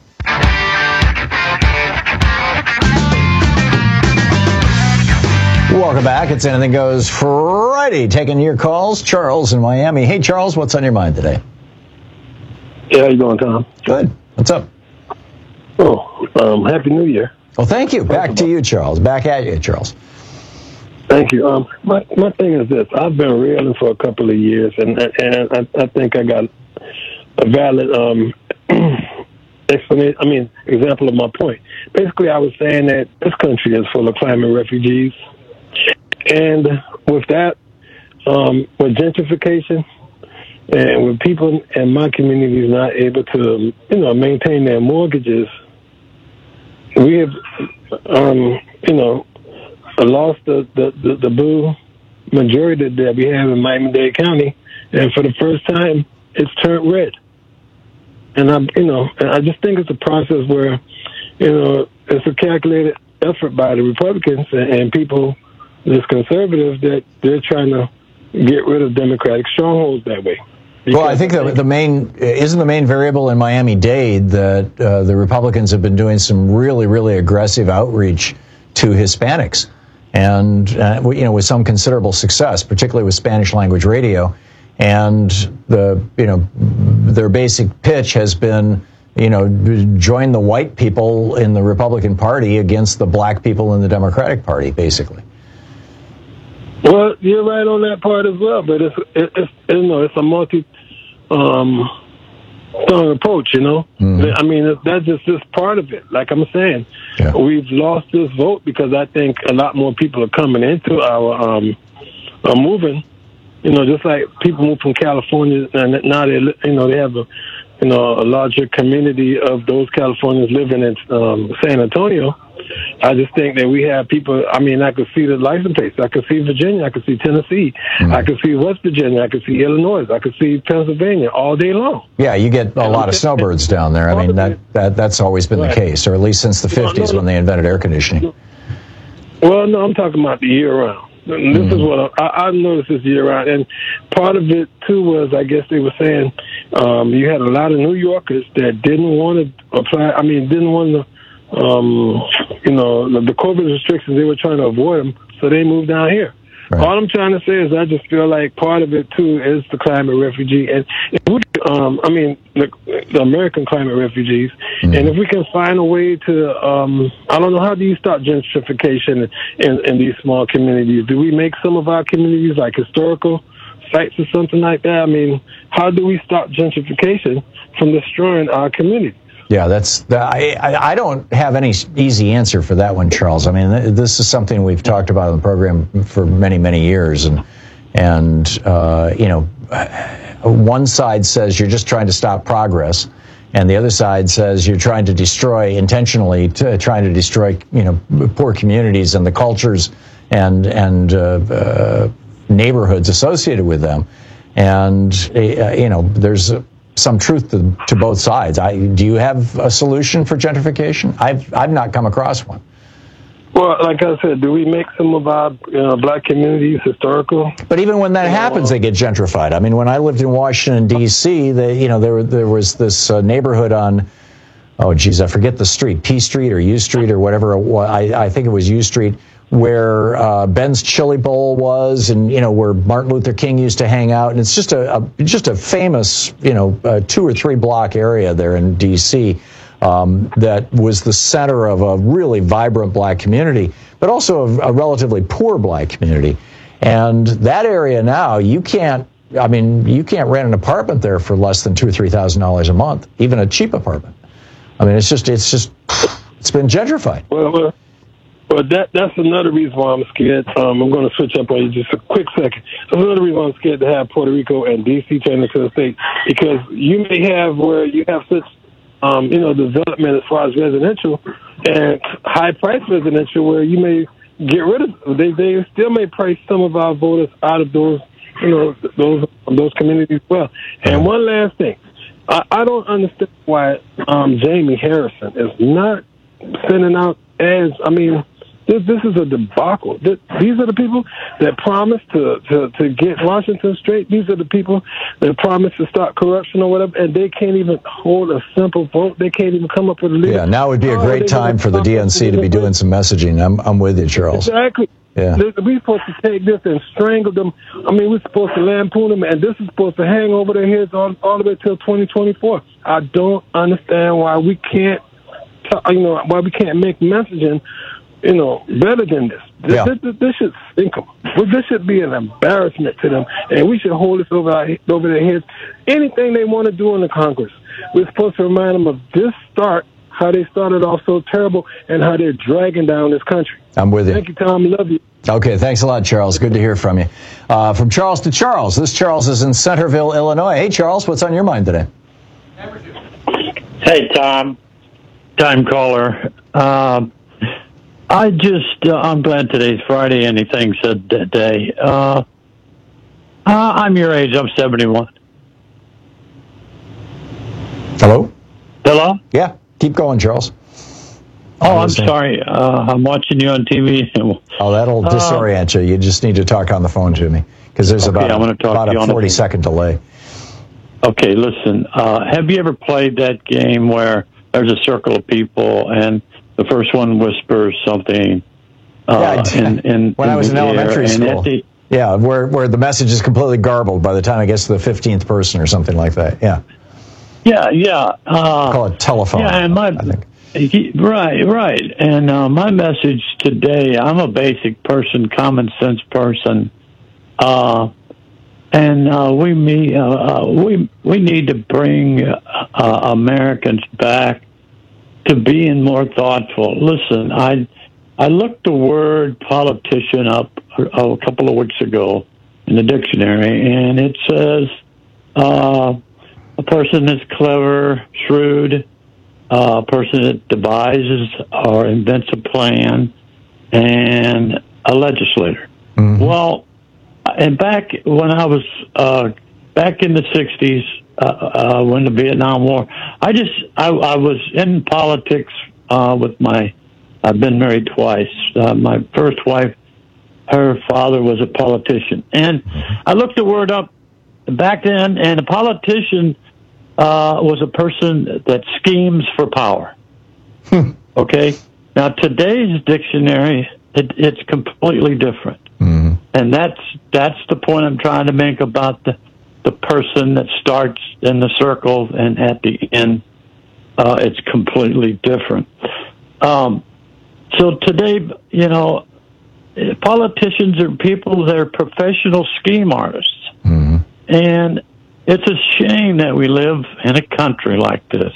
Welcome back. It's Anything Goes Friday. Taking your calls. Charles in Miami. Hey, Charles, what's on your mind today? Yeah, how you doing, Tom? Good. What's up? Oh, um, Happy New Year. Well, thank you. Back to you, Charles. Back at you, Charles. Thank you. Um, my my thing is this: I've been reeling for a couple of years, and and I, I think I got a valid um, explanation. I mean, example of my point. Basically, I was saying that this country is full of climate refugees, and with that, um, with gentrification, and with people in my communities not able to, you know, maintain their mortgages. We have, um, you know, lost the, the, the, the blue majority that we have in Miami-Dade County, and for the first time, it's turned red. And I'm, you know, and I just think it's a process where, you know, it's a calculated effort by the Republicans and, and people, just conservatives, that they're trying to get rid of Democratic strongholds that way. Well, I think the, the main isn't the main variable in Miami-Dade that uh, the Republicans have been doing some really, really aggressive outreach to Hispanics, and uh, you know, with some considerable success, particularly with Spanish language radio. And the you know their basic pitch has been, you know, join the white people in the Republican Party against the black people in the Democratic Party, basically. Well, you're right on that part as well, but it's it, it's you know it's a multi um strong approach, you know. Mm-hmm. I mean, that's just this part of it. Like I'm saying, yeah. We've lost this vote because I think a lot more people are coming into our um are moving. You know, just like people move from California, and now they you know they have a you know a larger community of those Californians living in um, San Antonio. I just think that we have people, I mean, I could see the license plates. I could see Virginia. I could see Tennessee. Mm-hmm. I could see West Virginia. I could see Illinois. I could see Pennsylvania all day long. Yeah, you get a lot of snowbirds down there. I mean, that, that that's always been right. The case, or at least since the fifties no, no, no. when they invented air conditioning. Well, no, I'm talking about the year-round. This mm-hmm. is what I, I noticed this year-round. And part of it, too, was I guess they were saying um, you had a lot of New Yorkers that didn't want to apply, I mean, didn't want to, Um, you know, the, the COVID restrictions, they were trying to avoid them, so they moved down here. Right. All I'm trying to say is I just feel like part of it, too, is the climate refugee. And if we, um, I mean, the, the American climate refugees. Mm-hmm. And if we can find a way to, um, I don't know, how do you stop gentrification in, in these small communities? Do we make some of our communities like historical sites or something like that? I mean, how do we stop gentrification from destroying our communities? Yeah, that's. I, I don't have any easy answer for that one, Charles. I mean, this is something we've talked about on the program for many, many years, and and uh, you know, one side says you're just trying to stop progress, and the other side says you're trying to destroy intentionally, to, trying to destroy you know poor communities and the cultures and and uh, uh, neighborhoods associated with them, and uh, you know, there's a, some truth to, to both sides. I, do you have a solution for gentrification? I've I've not come across one. Well, like I said, do we make some of our you know, black communities historical? But even when that you happens, know, they get gentrified. I mean, when I lived in Washington D C, they you know there there was this uh, neighborhood on, oh geez, I forget the street, P Street or U Street or whatever. I I think it was U Street, where uh, Ben's Chili Bowl was, and you know where Martin Luther King used to hang out, and it's just a, a just a famous you know uh, two or three block area there in D C um, that was the center of a really vibrant black community, but also a, a relatively poor black community. And that area now, you can't. I mean, you can't rent an apartment there for less than two or three thousand dollars a month, even a cheap apartment. I mean, it's just it's just it's been gentrified. Well, well. Well, that that's another reason why I'm scared. Um, I'm going to switch up on you just a quick second. That's another reason why I'm scared to have Puerto Rico and D C turn into a state, because you may have where you have such um, you know, development as far as residential and high-price residential, where you may get rid of. They they still may price some of our voters out of those, you know, those those communities as well. And one last thing, I, I don't understand why um, Jamie Harrison is not sending out ads. I mean, this this is a debacle. This, these are the people that promised to, to, to get Washington straight. These are the people that promised to stop corruption or whatever, and they can't even hold a simple vote. They can't even come up with a leader. Yeah, now would be a great time for the D N C to be doing some messaging. I'm I'm with you, Charles. Exactly. Yeah. We're supposed to take this and strangle them. I mean, we're supposed to lampoon them, and this is supposed to hang over their heads all, all the way till twenty twenty-four. I don't understand why we can't, t- you know, why we can't make messaging, you know, better than this. This, Yeah. this, this should sink them. This should be an embarrassment to them, and we should hold this over our, over their heads. Anything they want to do in the Congress, we're supposed to remind them of this start, how they started off so terrible, and how they're dragging down this country. I'm with you. Thank you, Tom. Love you. Okay, thanks a lot, Charles. Good to hear from you. Uh, from Charles to Charles. This Charles is in Centerville, Illinois. Hey, Charles, what's on your mind today? Hey, Tom. Time caller. Um, I just, uh, I'm glad today's Friday. Anything said that day. Uh, uh, I'm your age. I'm seventy-one. Hello? Hello? Yeah, keep going, Charles. Oh, I'm sorry. Uh, I'm watching you on T V. Oh, that'll Uh, disorient you. You just need to talk on the phone to me because there's Okay, about, I'm a, gonna talk about to you a on the forty phone. second delay. Okay, listen. Uh, have you ever played that game where there's a circle of people and the first one whispers something? Uh, Yeah, I did. in, in, When I was in the air, elementary and school. at the- Yeah, where where the message is completely garbled by the time it gets to the fifteenth person or something like that. Yeah. Yeah, yeah. Uh, Call it telephone. Yeah, and my he- right, right. And uh, my message today, I'm a basic person, common sense person, uh, and uh, we me uh, uh, we we need to bring uh, uh, Americans back to being more thoughtful. Listen, I I looked the word politician up a, a couple of weeks ago in the dictionary, and it says. Uh, A person that's clever, shrewd, uh, a person that devises or invents a plan, and a legislator. Mm-hmm. Well, and back when I was uh, back in the sixties, uh, uh, when the Vietnam War, I just I, I was in politics uh, with my. I've been married twice. Uh, my first wife, her father was a politician, and I looked the word up back then, and a politician. Uh, was a person that schemes for power. Okay? Now, today's dictionary, it, it's completely different. Mm-hmm. And that's that's the point I'm trying to make about the, the person that starts in the circle and at the end, uh, it's completely different. Um, so today, you know, politicians are people that are professional scheme artists. Mm-hmm. And it's a shame that we live in a country like this,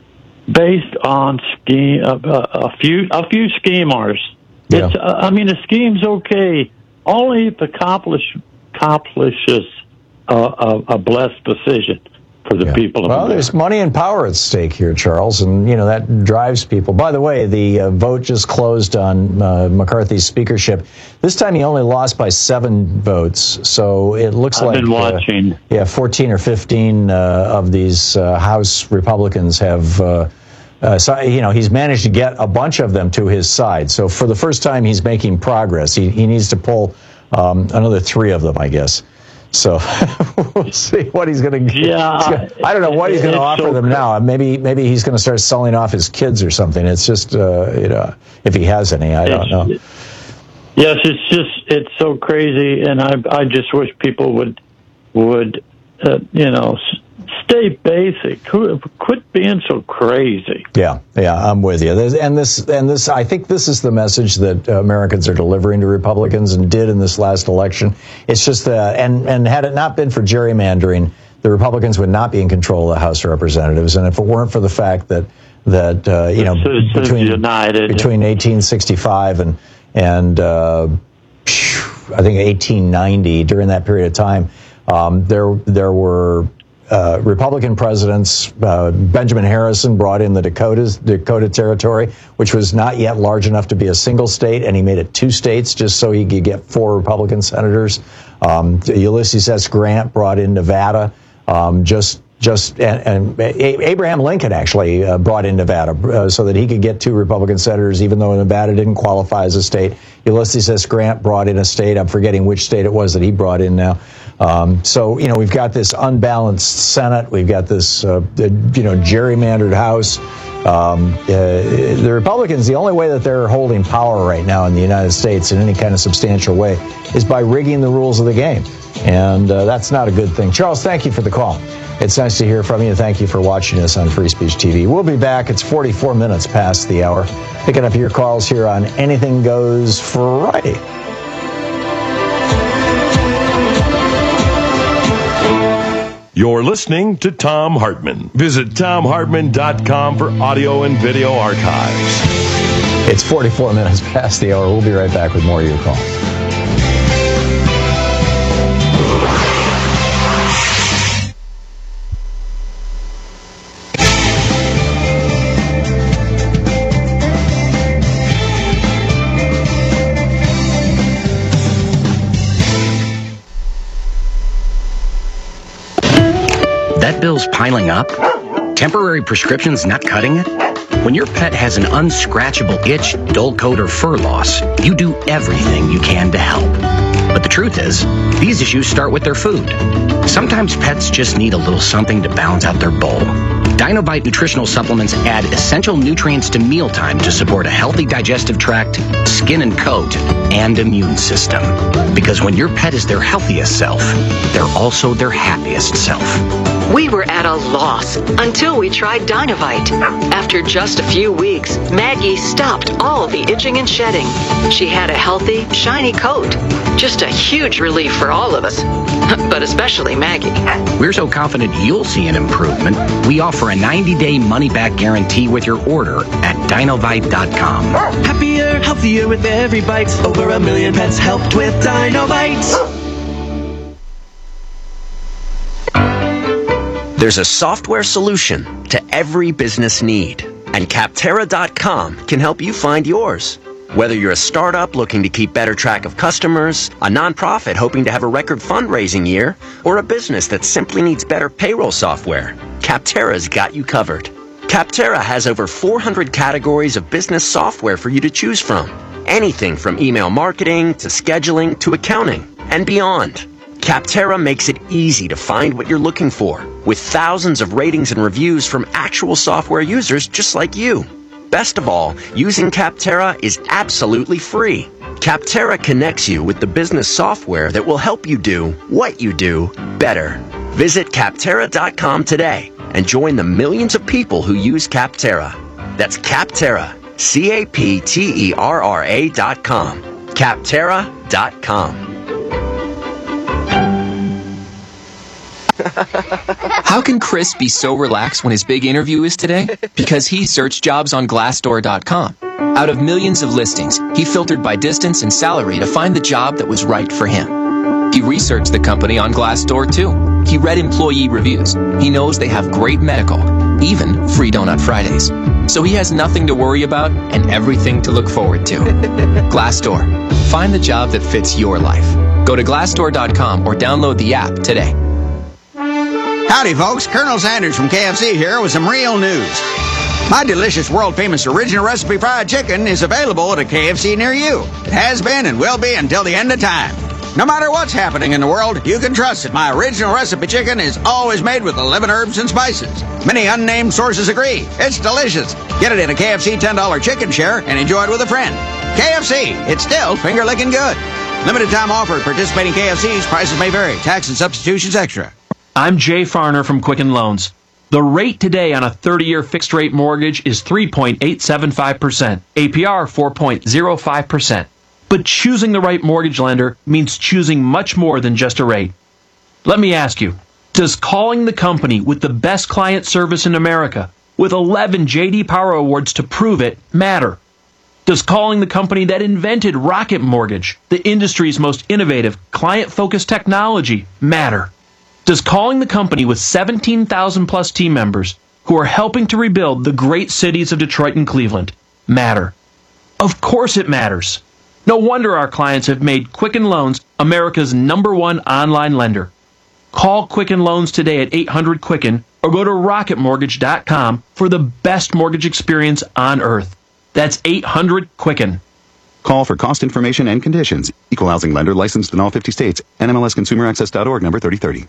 based on scheme uh, a few a few scheme artists. Yeah. It's uh, I mean, a scheme's okay only if it accomplish, accomplishes uh, a, a blessed decision for the Yeah. people of Well, America. there's money and power at stake here, Charles, and you know that drives people. By the way, the uh, vote just closed on uh, McCarthy's speakership. This time he only lost by seven votes, so it looks I've like been watching. Uh, yeah, fourteen or fifteen uh, of these uh, House Republicans have. Uh, uh, so, you know, he's managed to get a bunch of them to his side. So for the first time, he's making progress. He he needs to pull um, another three of them, I guess. So we'll see what he's going to get. Yeah, I don't know what he's going to it's offer so them cra- now. Maybe maybe he's going to start selling off his kids or something. It's just uh, you know, if he has any, I don't know. Yes, it's just it's so crazy, and I I just wish people would would uh, you know s- stay basic. Qu- Quit being so crazy. Yeah, yeah, I'm with you. There's, and this, and this, I think this is the message that uh, Americans are delivering to Republicans and did in this last election. It's just that, and and had it not been for gerrymandering, the Republicans would not be in control of the House of Representatives. And if it weren't for the fact that that uh, you know Citizens between United. between eighteen sixty-five and and uh, I think eighteen ninety, during that period of time, um, there there were uh, Republican presidents, uh, Benjamin Harrison brought in the Dakotas, Dakota Territory, which was not yet large enough to be a single state, and he made it two states just so he could get four Republican senators. Um, Ulysses S. Grant brought in Nevada, um, just just and, and Abraham Lincoln actually uh, brought in Nevada uh, so that he could get two Republican senators, even though Nevada didn't qualify as a state. Ulysses S. Grant brought in a state. I'm forgetting which state it was that he brought in now. Um, so, you know, we've got this unbalanced Senate. We've got this, uh, you know, gerrymandered House. Um, uh, the Republicans, the only way that they're holding power right now in the United States in any kind of substantial way is by rigging the rules of the game. And uh, that's not a good thing. Charles, thank you for the call. It's nice to hear from you. Thank you for watching us on Free Speech T V. We'll be back. It's forty-four minutes past the hour. Picking up your calls here on Anything Goes Friday. You're listening to Thom Hartmann. Visit Thom Hartmann dot com for audio and video archives. It's forty-four minutes past the hour. We'll be right back with more of your calls. Vet bills piling up? Temporary prescriptions not cutting it? When your pet has an unscratchable itch, dull coat, or fur loss, you do everything you can to help. But the truth is, these issues start with their food. Sometimes pets just need a little something to balance out their bowl. Dinovite nutritional supplements add essential nutrients to mealtime to support a healthy digestive tract, skin and coat, and immune system. Because when your pet is their healthiest self, they're also their happiest self. We were at a loss until we tried Dinovite. After just a few weeks, Maggie stopped all the itching and shedding. She had a healthy, shiny coat. Just a huge relief for all of us, but especially Maggie. We're so confident you'll see an improvement, we offer a ninety-day money-back guarantee with your order at Dinovite dot com. Happier, healthier with every bite. Over a million pets helped with Dinovite. There's a software solution to every business need, and Capterra dot com can help you find yours. Whether you're a startup looking to keep better track of customers, a nonprofit hoping to have a record fundraising year, or a business that simply needs better payroll software, Capterra's got you covered. Capterra has over four hundred categories of business software for you to choose from. Anything from email marketing to scheduling to accounting and beyond. Capterra makes it easy to find what you're looking for, with thousands of ratings and reviews from actual software users just like you. Best of all, using Capterra is absolutely free. Capterra connects you with the business software that will help you do what you do better. Visit Capterra dot com today and join the millions of people who use Capterra. That's Capterra, C A P T E R R A dot com. Capterra dot com. How can Chris be so relaxed when his big interview is today? Because he searched jobs on Glassdoor dot com. Out of millions of listings, he filtered by distance and salary to find the job that was right for him. He researched the company on Glassdoor too. He read employee reviews. He knows they have great medical, even free Donut Fridays. So he has nothing to worry about and everything to look forward to. Glassdoor. Find the job that fits your life. Go to Glassdoor dot com or download the app today. Howdy, folks. Colonel Sanders from K F C here with some real news. My delicious, world-famous original recipe fried chicken is available at a K F C near you. It has been and will be until the end of time. No matter what's happening in the world, you can trust that my original recipe chicken is always made with eleven herbs and spices. Many unnamed sources agree. It's delicious. Get it in a K F C ten dollar chicken share and enjoy it with a friend. K F C, it's still finger-licking good. Limited time offer at participating K F Cs. Prices may vary. Tax and substitutions extra. I'm Jay Farner from Quicken Loans. The rate today on a thirty-year fixed-rate mortgage is three point eight seven five percent, A P R four point zero five percent. But choosing the right mortgage lender means choosing much more than just a rate. Let me ask you, does calling the company with the best client service in America, with eleven J D Power Awards to prove it, matter? Does calling the company that invented Rocket Mortgage, the industry's most innovative, client-focused technology, matter? Does calling the company with seventeen thousand plus team members who are helping to rebuild the great cities of Detroit and Cleveland matter? Of course it matters. No wonder our clients have made Quicken Loans America's number one online lender. Call Quicken Loans today at eight hundred Quicken or go to rocket mortgage dot com for the best mortgage experience on earth. That's eight hundred Quicken. Call for cost information and conditions. Equal housing lender licensed in all fifty states. N M L S consumer access dot org number thirty thirty.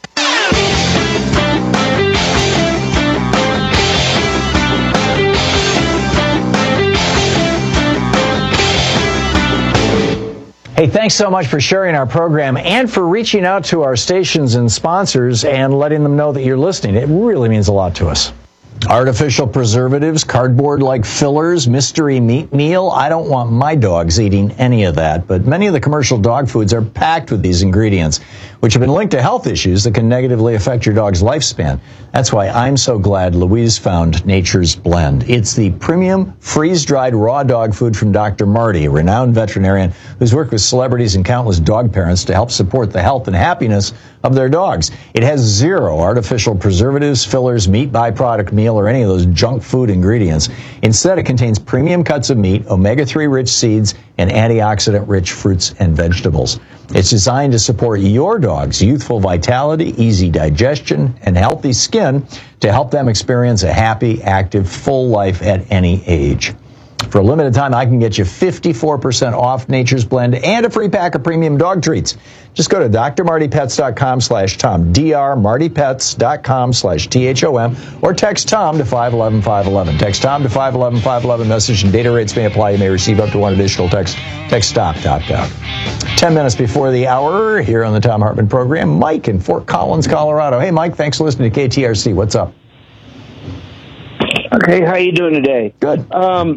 Hey, thanks so much for sharing our program and for reaching out to our stations and sponsors and letting them know that you're listening. It really means a lot to us. Artificial preservatives, cardboard-like fillers, mystery meat meal. I don't want my dogs eating any of that, but many of the commercial dog foods are packed with these ingredients, which have been linked to health issues that can negatively affect your dog's lifespan. That's why I'm so glad Louise found Nature's Blend. It's the premium freeze-dried raw dog food from Doctor Marty, a renowned veterinarian who's worked with celebrities and countless dog parents to help support the health and happiness of their dogs. It has zero artificial preservatives, fillers, meat byproduct meal, or any of those junk food ingredients. Instead, it contains premium cuts of meat, omega three rich seeds, and antioxidant rich fruits and vegetables. It's designed to support your dog's youthful vitality, easy digestion, and healthy skin to help them experience a happy, active, full life at any age. For a limited time, I can get you fifty-four percent off Nature's Blend and a free pack of premium dog treats. Just go to d r marty pets dot com slash tom, d r marty pets dot com slash T H O M, or text Tom to five one one five one one. Text Tom to five one one five one one. Message and data rates may apply. You may receive up to one additional text. Text STOP to opt out. Ten minutes before the hour, here on the Tom Hartman program, Mike in Fort Collins, Colorado. Hey, Mike, thanks for listening to K T R C. What's up? Okay, how you doing today? Good. Um,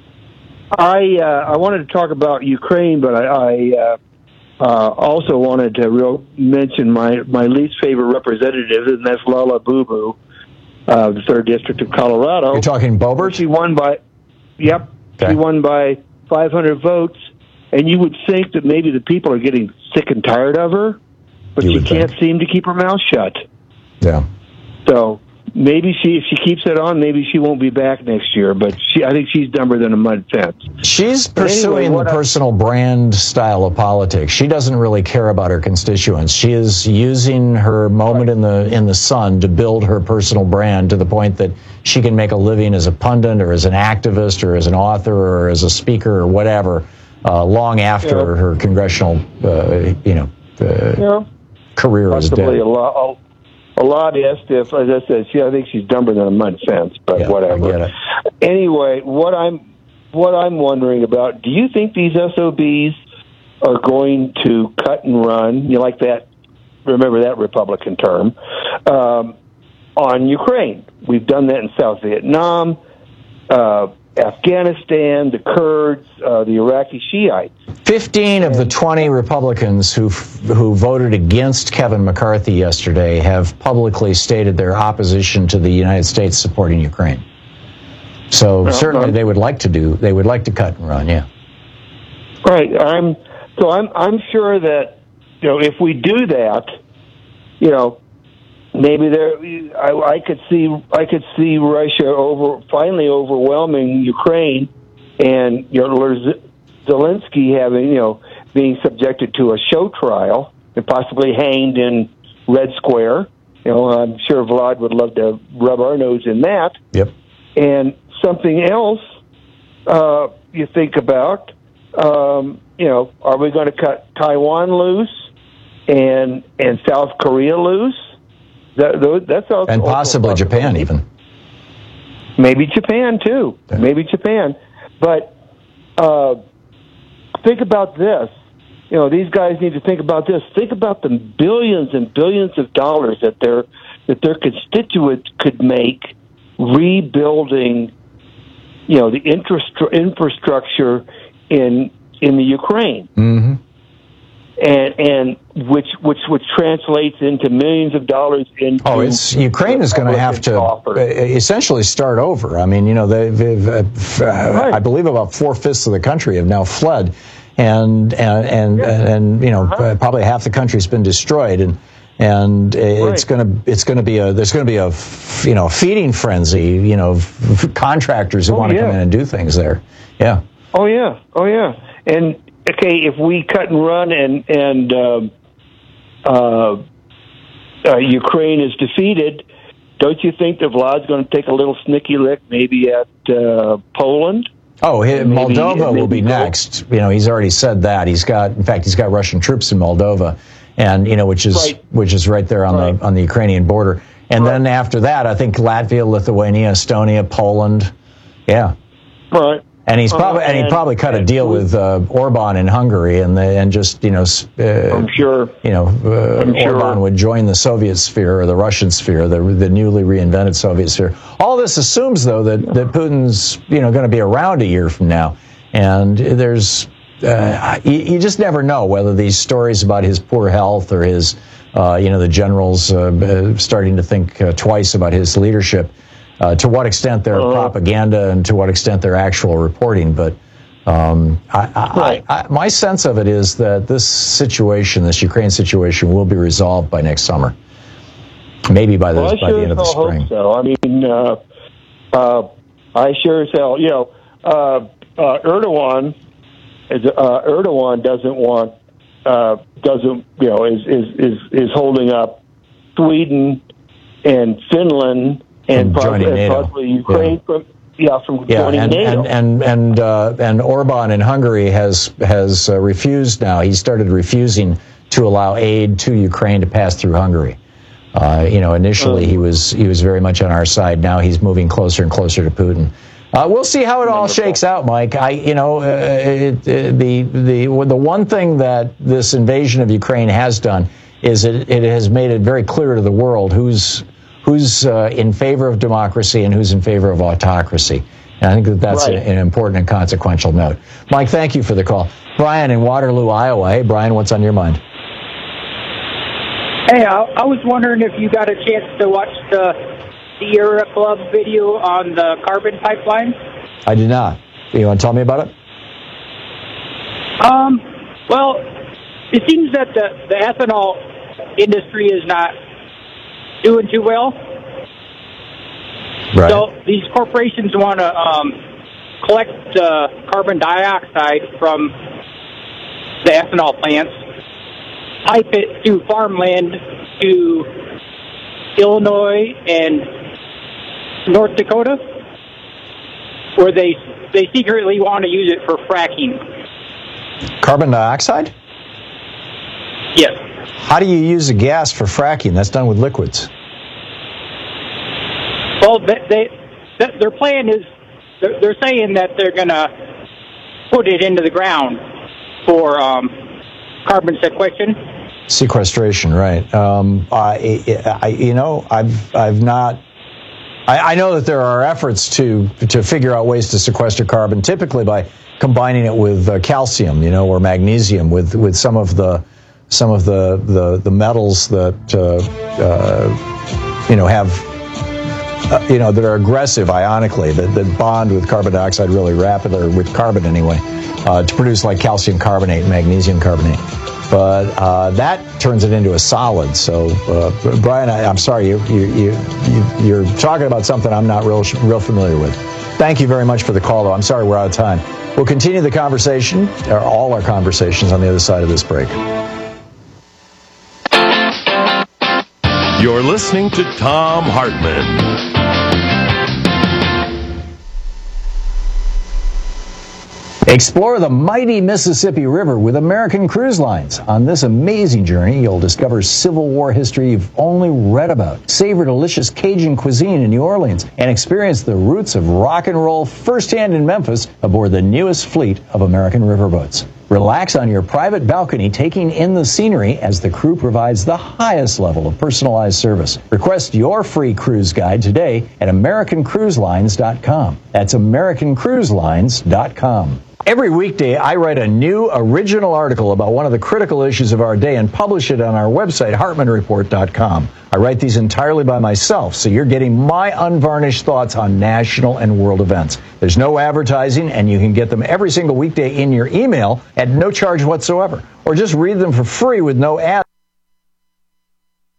I uh, I wanted to talk about Ukraine, but I, I uh, uh, also wanted to real mention my, my least favorite representative, and that's Lala Boo Boo, uh, the third district of Colorado. You're talking Boebert? She won by, yep, okay. She won by five hundred votes, and you would think that maybe the people are getting sick and tired of her, but You she would can't think. seem to keep her mouth shut. Yeah. So maybe she, if she keeps it on, maybe she won't be back next year. But she, I think she's dumber than a mud fence. She's But pursuing anyway, what the I- personal brand style of politics. She doesn't really care about her constituents. She is using her moment in the in the sun to build her personal brand to the point that she can make a living as a pundit or as an activist or as an author or as a speaker or whatever, uh, long after Yeah. her congressional, uh, you know, uh, Yeah. career is Possibly dead. a lot. A lot if, if, as I said, she, I think she's dumber than a mud fence, but Yeah, whatever. I get it. Anyway, what I'm what I'm wondering about: do you think these S O Bs are going to cut and run? You like that? Remember that Republican term um, on Ukraine? We've done that in South Vietnam, uh, Afghanistan, the Kurds, uh, the Iraqi Shiites. Fifteen of the twenty Republicans who who voted against Kevin McCarthy yesterday have publicly stated their opposition to the United States supporting Ukraine. So Well, certainly um, they would like to do. They would like to cut and run. Yeah. Right. I'm so I'm I'm sure that you know if we do that, you know, maybe there I, I could see I could see Russia over finally overwhelming Ukraine, and you know Zelensky having you know being subjected to a show trial and possibly hanged in Red Square. You know, I'm sure Vlad would love to rub our nose in that. Yep. And something else uh, you think about. Um, you know, are we going to cut Taiwan loose and and South Korea loose? That, those, that's also And possibly also Japan even. Maybe Japan too. Yeah. Maybe Japan. But uh, think about this. You know, these guys need to think about this. Think about the billions and billions of dollars that their that their constituents could make rebuilding, you know, the infrastru- infrastructure in in the Ukraine, Mm-hmm. and and which which which translates into millions of dollars into. Oh, it's Ukraine is going to have to uh, essentially start over. I mean, you know, they, they've, uh, f- uh, I believe about four fifths of the country have now fled, and and and, and you know, uh, probably half the country's been destroyed, and And it's right. going to it's going to be a there's going to be a you know feeding frenzy, you know, f- contractors who oh, want to yeah. come in and do things there. Yeah. Oh yeah. Oh yeah. And okay, if we cut and run and and uh, uh, uh, Ukraine is defeated, don't you think that Vlad's going to take a little snicky lick maybe at uh, Poland? Oh, he, maybe, Moldova maybe will be go. next. You know, he's already said that. He's got, in fact, he's got Russian troops in Moldova, and you know, which is right. which is right there on right. the on the Ukrainian border. And right. then after that, I think Latvia, Lithuania, Estonia, Poland. Yeah. Right. And he's probably uh, and, and he probably cut a deal with uh, Orban in Hungary, and the, and just you know, uh, I'm sure you know, uh, I'm sure. Orban would join the Soviet sphere or the Russian sphere, the the newly reinvented Soviet sphere. All this assumes, though, that, that Putin's you know going to be around a year from now, and there's uh, you, you just never know whether these stories about his poor health or his uh, you know the generals uh, starting to think uh, twice about his leadership. Uh, to what extent they're uh, propaganda and to what extent they're actual reporting. But um, I, I, right. I, I, my sense of it is that this situation, this Ukraine situation, will be resolved by next summer. Maybe by the, well, by sure the end of the spring. Hope so. I mean, uh, uh, I sure as hell, you know, uh, uh, Erdogan, is, uh, Erdogan doesn't want, uh, doesn't, you know, is, is, is, is holding up Sweden and Finland and possibly, possibly Ukraine yeah. from yeah from yeah, joining and, NATO. And and and uh, and Orban in Hungary has has uh, refused now. He started refusing to allow aid to Ukraine to pass through Hungary. Uh, you know, initially um, he was he was very much on our side. Now he's moving closer and closer to Putin. Uh, we'll see how it all shakes out, Mike. I, you know, uh, it, uh, the the the one thing that this invasion of Ukraine has done is it, it has made it very clear to the world who's who's uh, in favor of democracy and who's in favor of autocracy. And I think that that's right. a, an important and consequential note. Mike, thank you for the call. Brian in Waterloo, Iowa. Hey, Brian, what's on your mind? Hey, I, I was wondering if you got a chance to watch the Sierra Club video on the carbon pipeline. I did not. You want to tell me about it? Um, well, it seems that the, the ethanol industry is not doing too well. Right. So these corporations want to um, collect uh, carbon dioxide from the ethanol plants, pipe it through farmland to Illinois and North Dakota, where they they secretly want to use it for fracking. Carbon dioxide? Yes. How do you use a gas for fracking? That's done with liquids. Well, they, they their plan is they're, they're saying that they're going to put it into the ground for um, carbon sequestration. Sequestration, right? Um, I, I, you know, I've I've not. I, I know that there are efforts to to figure out ways to sequester carbon, typically by combining it with uh, calcium, you know, or magnesium, with with some of the some of the the, the metals that uh, uh, you know have uh, you know that are aggressive ionically, that, that bond with carbon dioxide really rapidly, or with carbon anyway, uh, to produce like calcium carbonate, magnesium carbonate. But uh, that turns it into a solid. So, uh, Brian, I, I'm sorry, you, you, you, you, you're talking about something I'm not real, real familiar with. Thank you very much for the call, though. I'm sorry we're out of time. We'll continue the conversation, or all our conversations, on the other side of this break. You're listening to Thom Hartmann. Explore the mighty Mississippi River with American Cruise Lines. On this amazing journey, you'll discover Civil War history you've only read about, savor delicious Cajun cuisine in New Orleans, and experience the roots of rock and roll firsthand in Memphis aboard the newest fleet of American riverboats. Relax on your private balcony, taking in the scenery as the crew provides the highest level of personalized service. Request your free cruise guide today at American Cruise Lines dot com. That's American Cruise Lines dot com. Every weekday, I write a new original article about one of the critical issues of our day and publish it on our website, Hartman Report dot com. I write these entirely by myself, so you're getting my unvarnished thoughts on national and world events. There's no advertising, and you can get them every single weekday in your email at no charge whatsoever. Or just read them for free with no ads.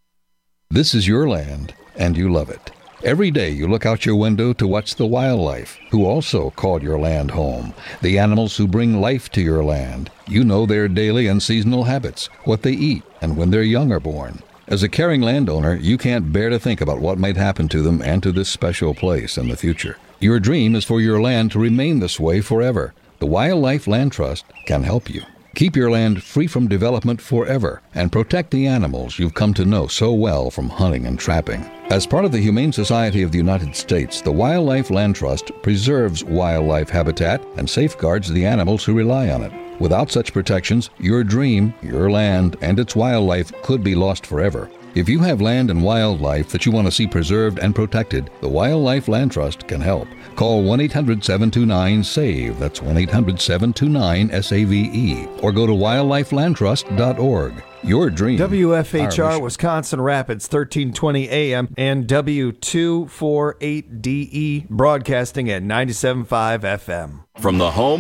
This is your land, and you love it. Every day you look out your window to watch the wildlife, who also call your land home. The animals who bring life to your land. You know their daily and seasonal habits, what they eat, and when their young are born. As a caring landowner, you can't bear to think about what might happen to them and to this special place in the future. Your dream is for your land to remain this way forever. The Wildlife Land Trust can help you. Keep your land free from development forever and protect the animals you've come to know so well from hunting and trapping. As part of the Humane Society of the United States, the Wildlife Land Trust preserves wildlife habitat and safeguards the animals who rely on it. Without such protections, your dream, your land, and its wildlife could be lost forever. If you have land and wildlife that you want to see preserved and protected, the Wildlife Land Trust can help. Call one eight hundred seven two nine SAVE, that's one eight hundred seven two nine S A V E, or go to wildlife land trust dot org. Your dream. W F H R Wisconsin Rapids, thirteen twenty A M, and W two forty-eight D E, broadcasting at ninety-seven point five F M. From the home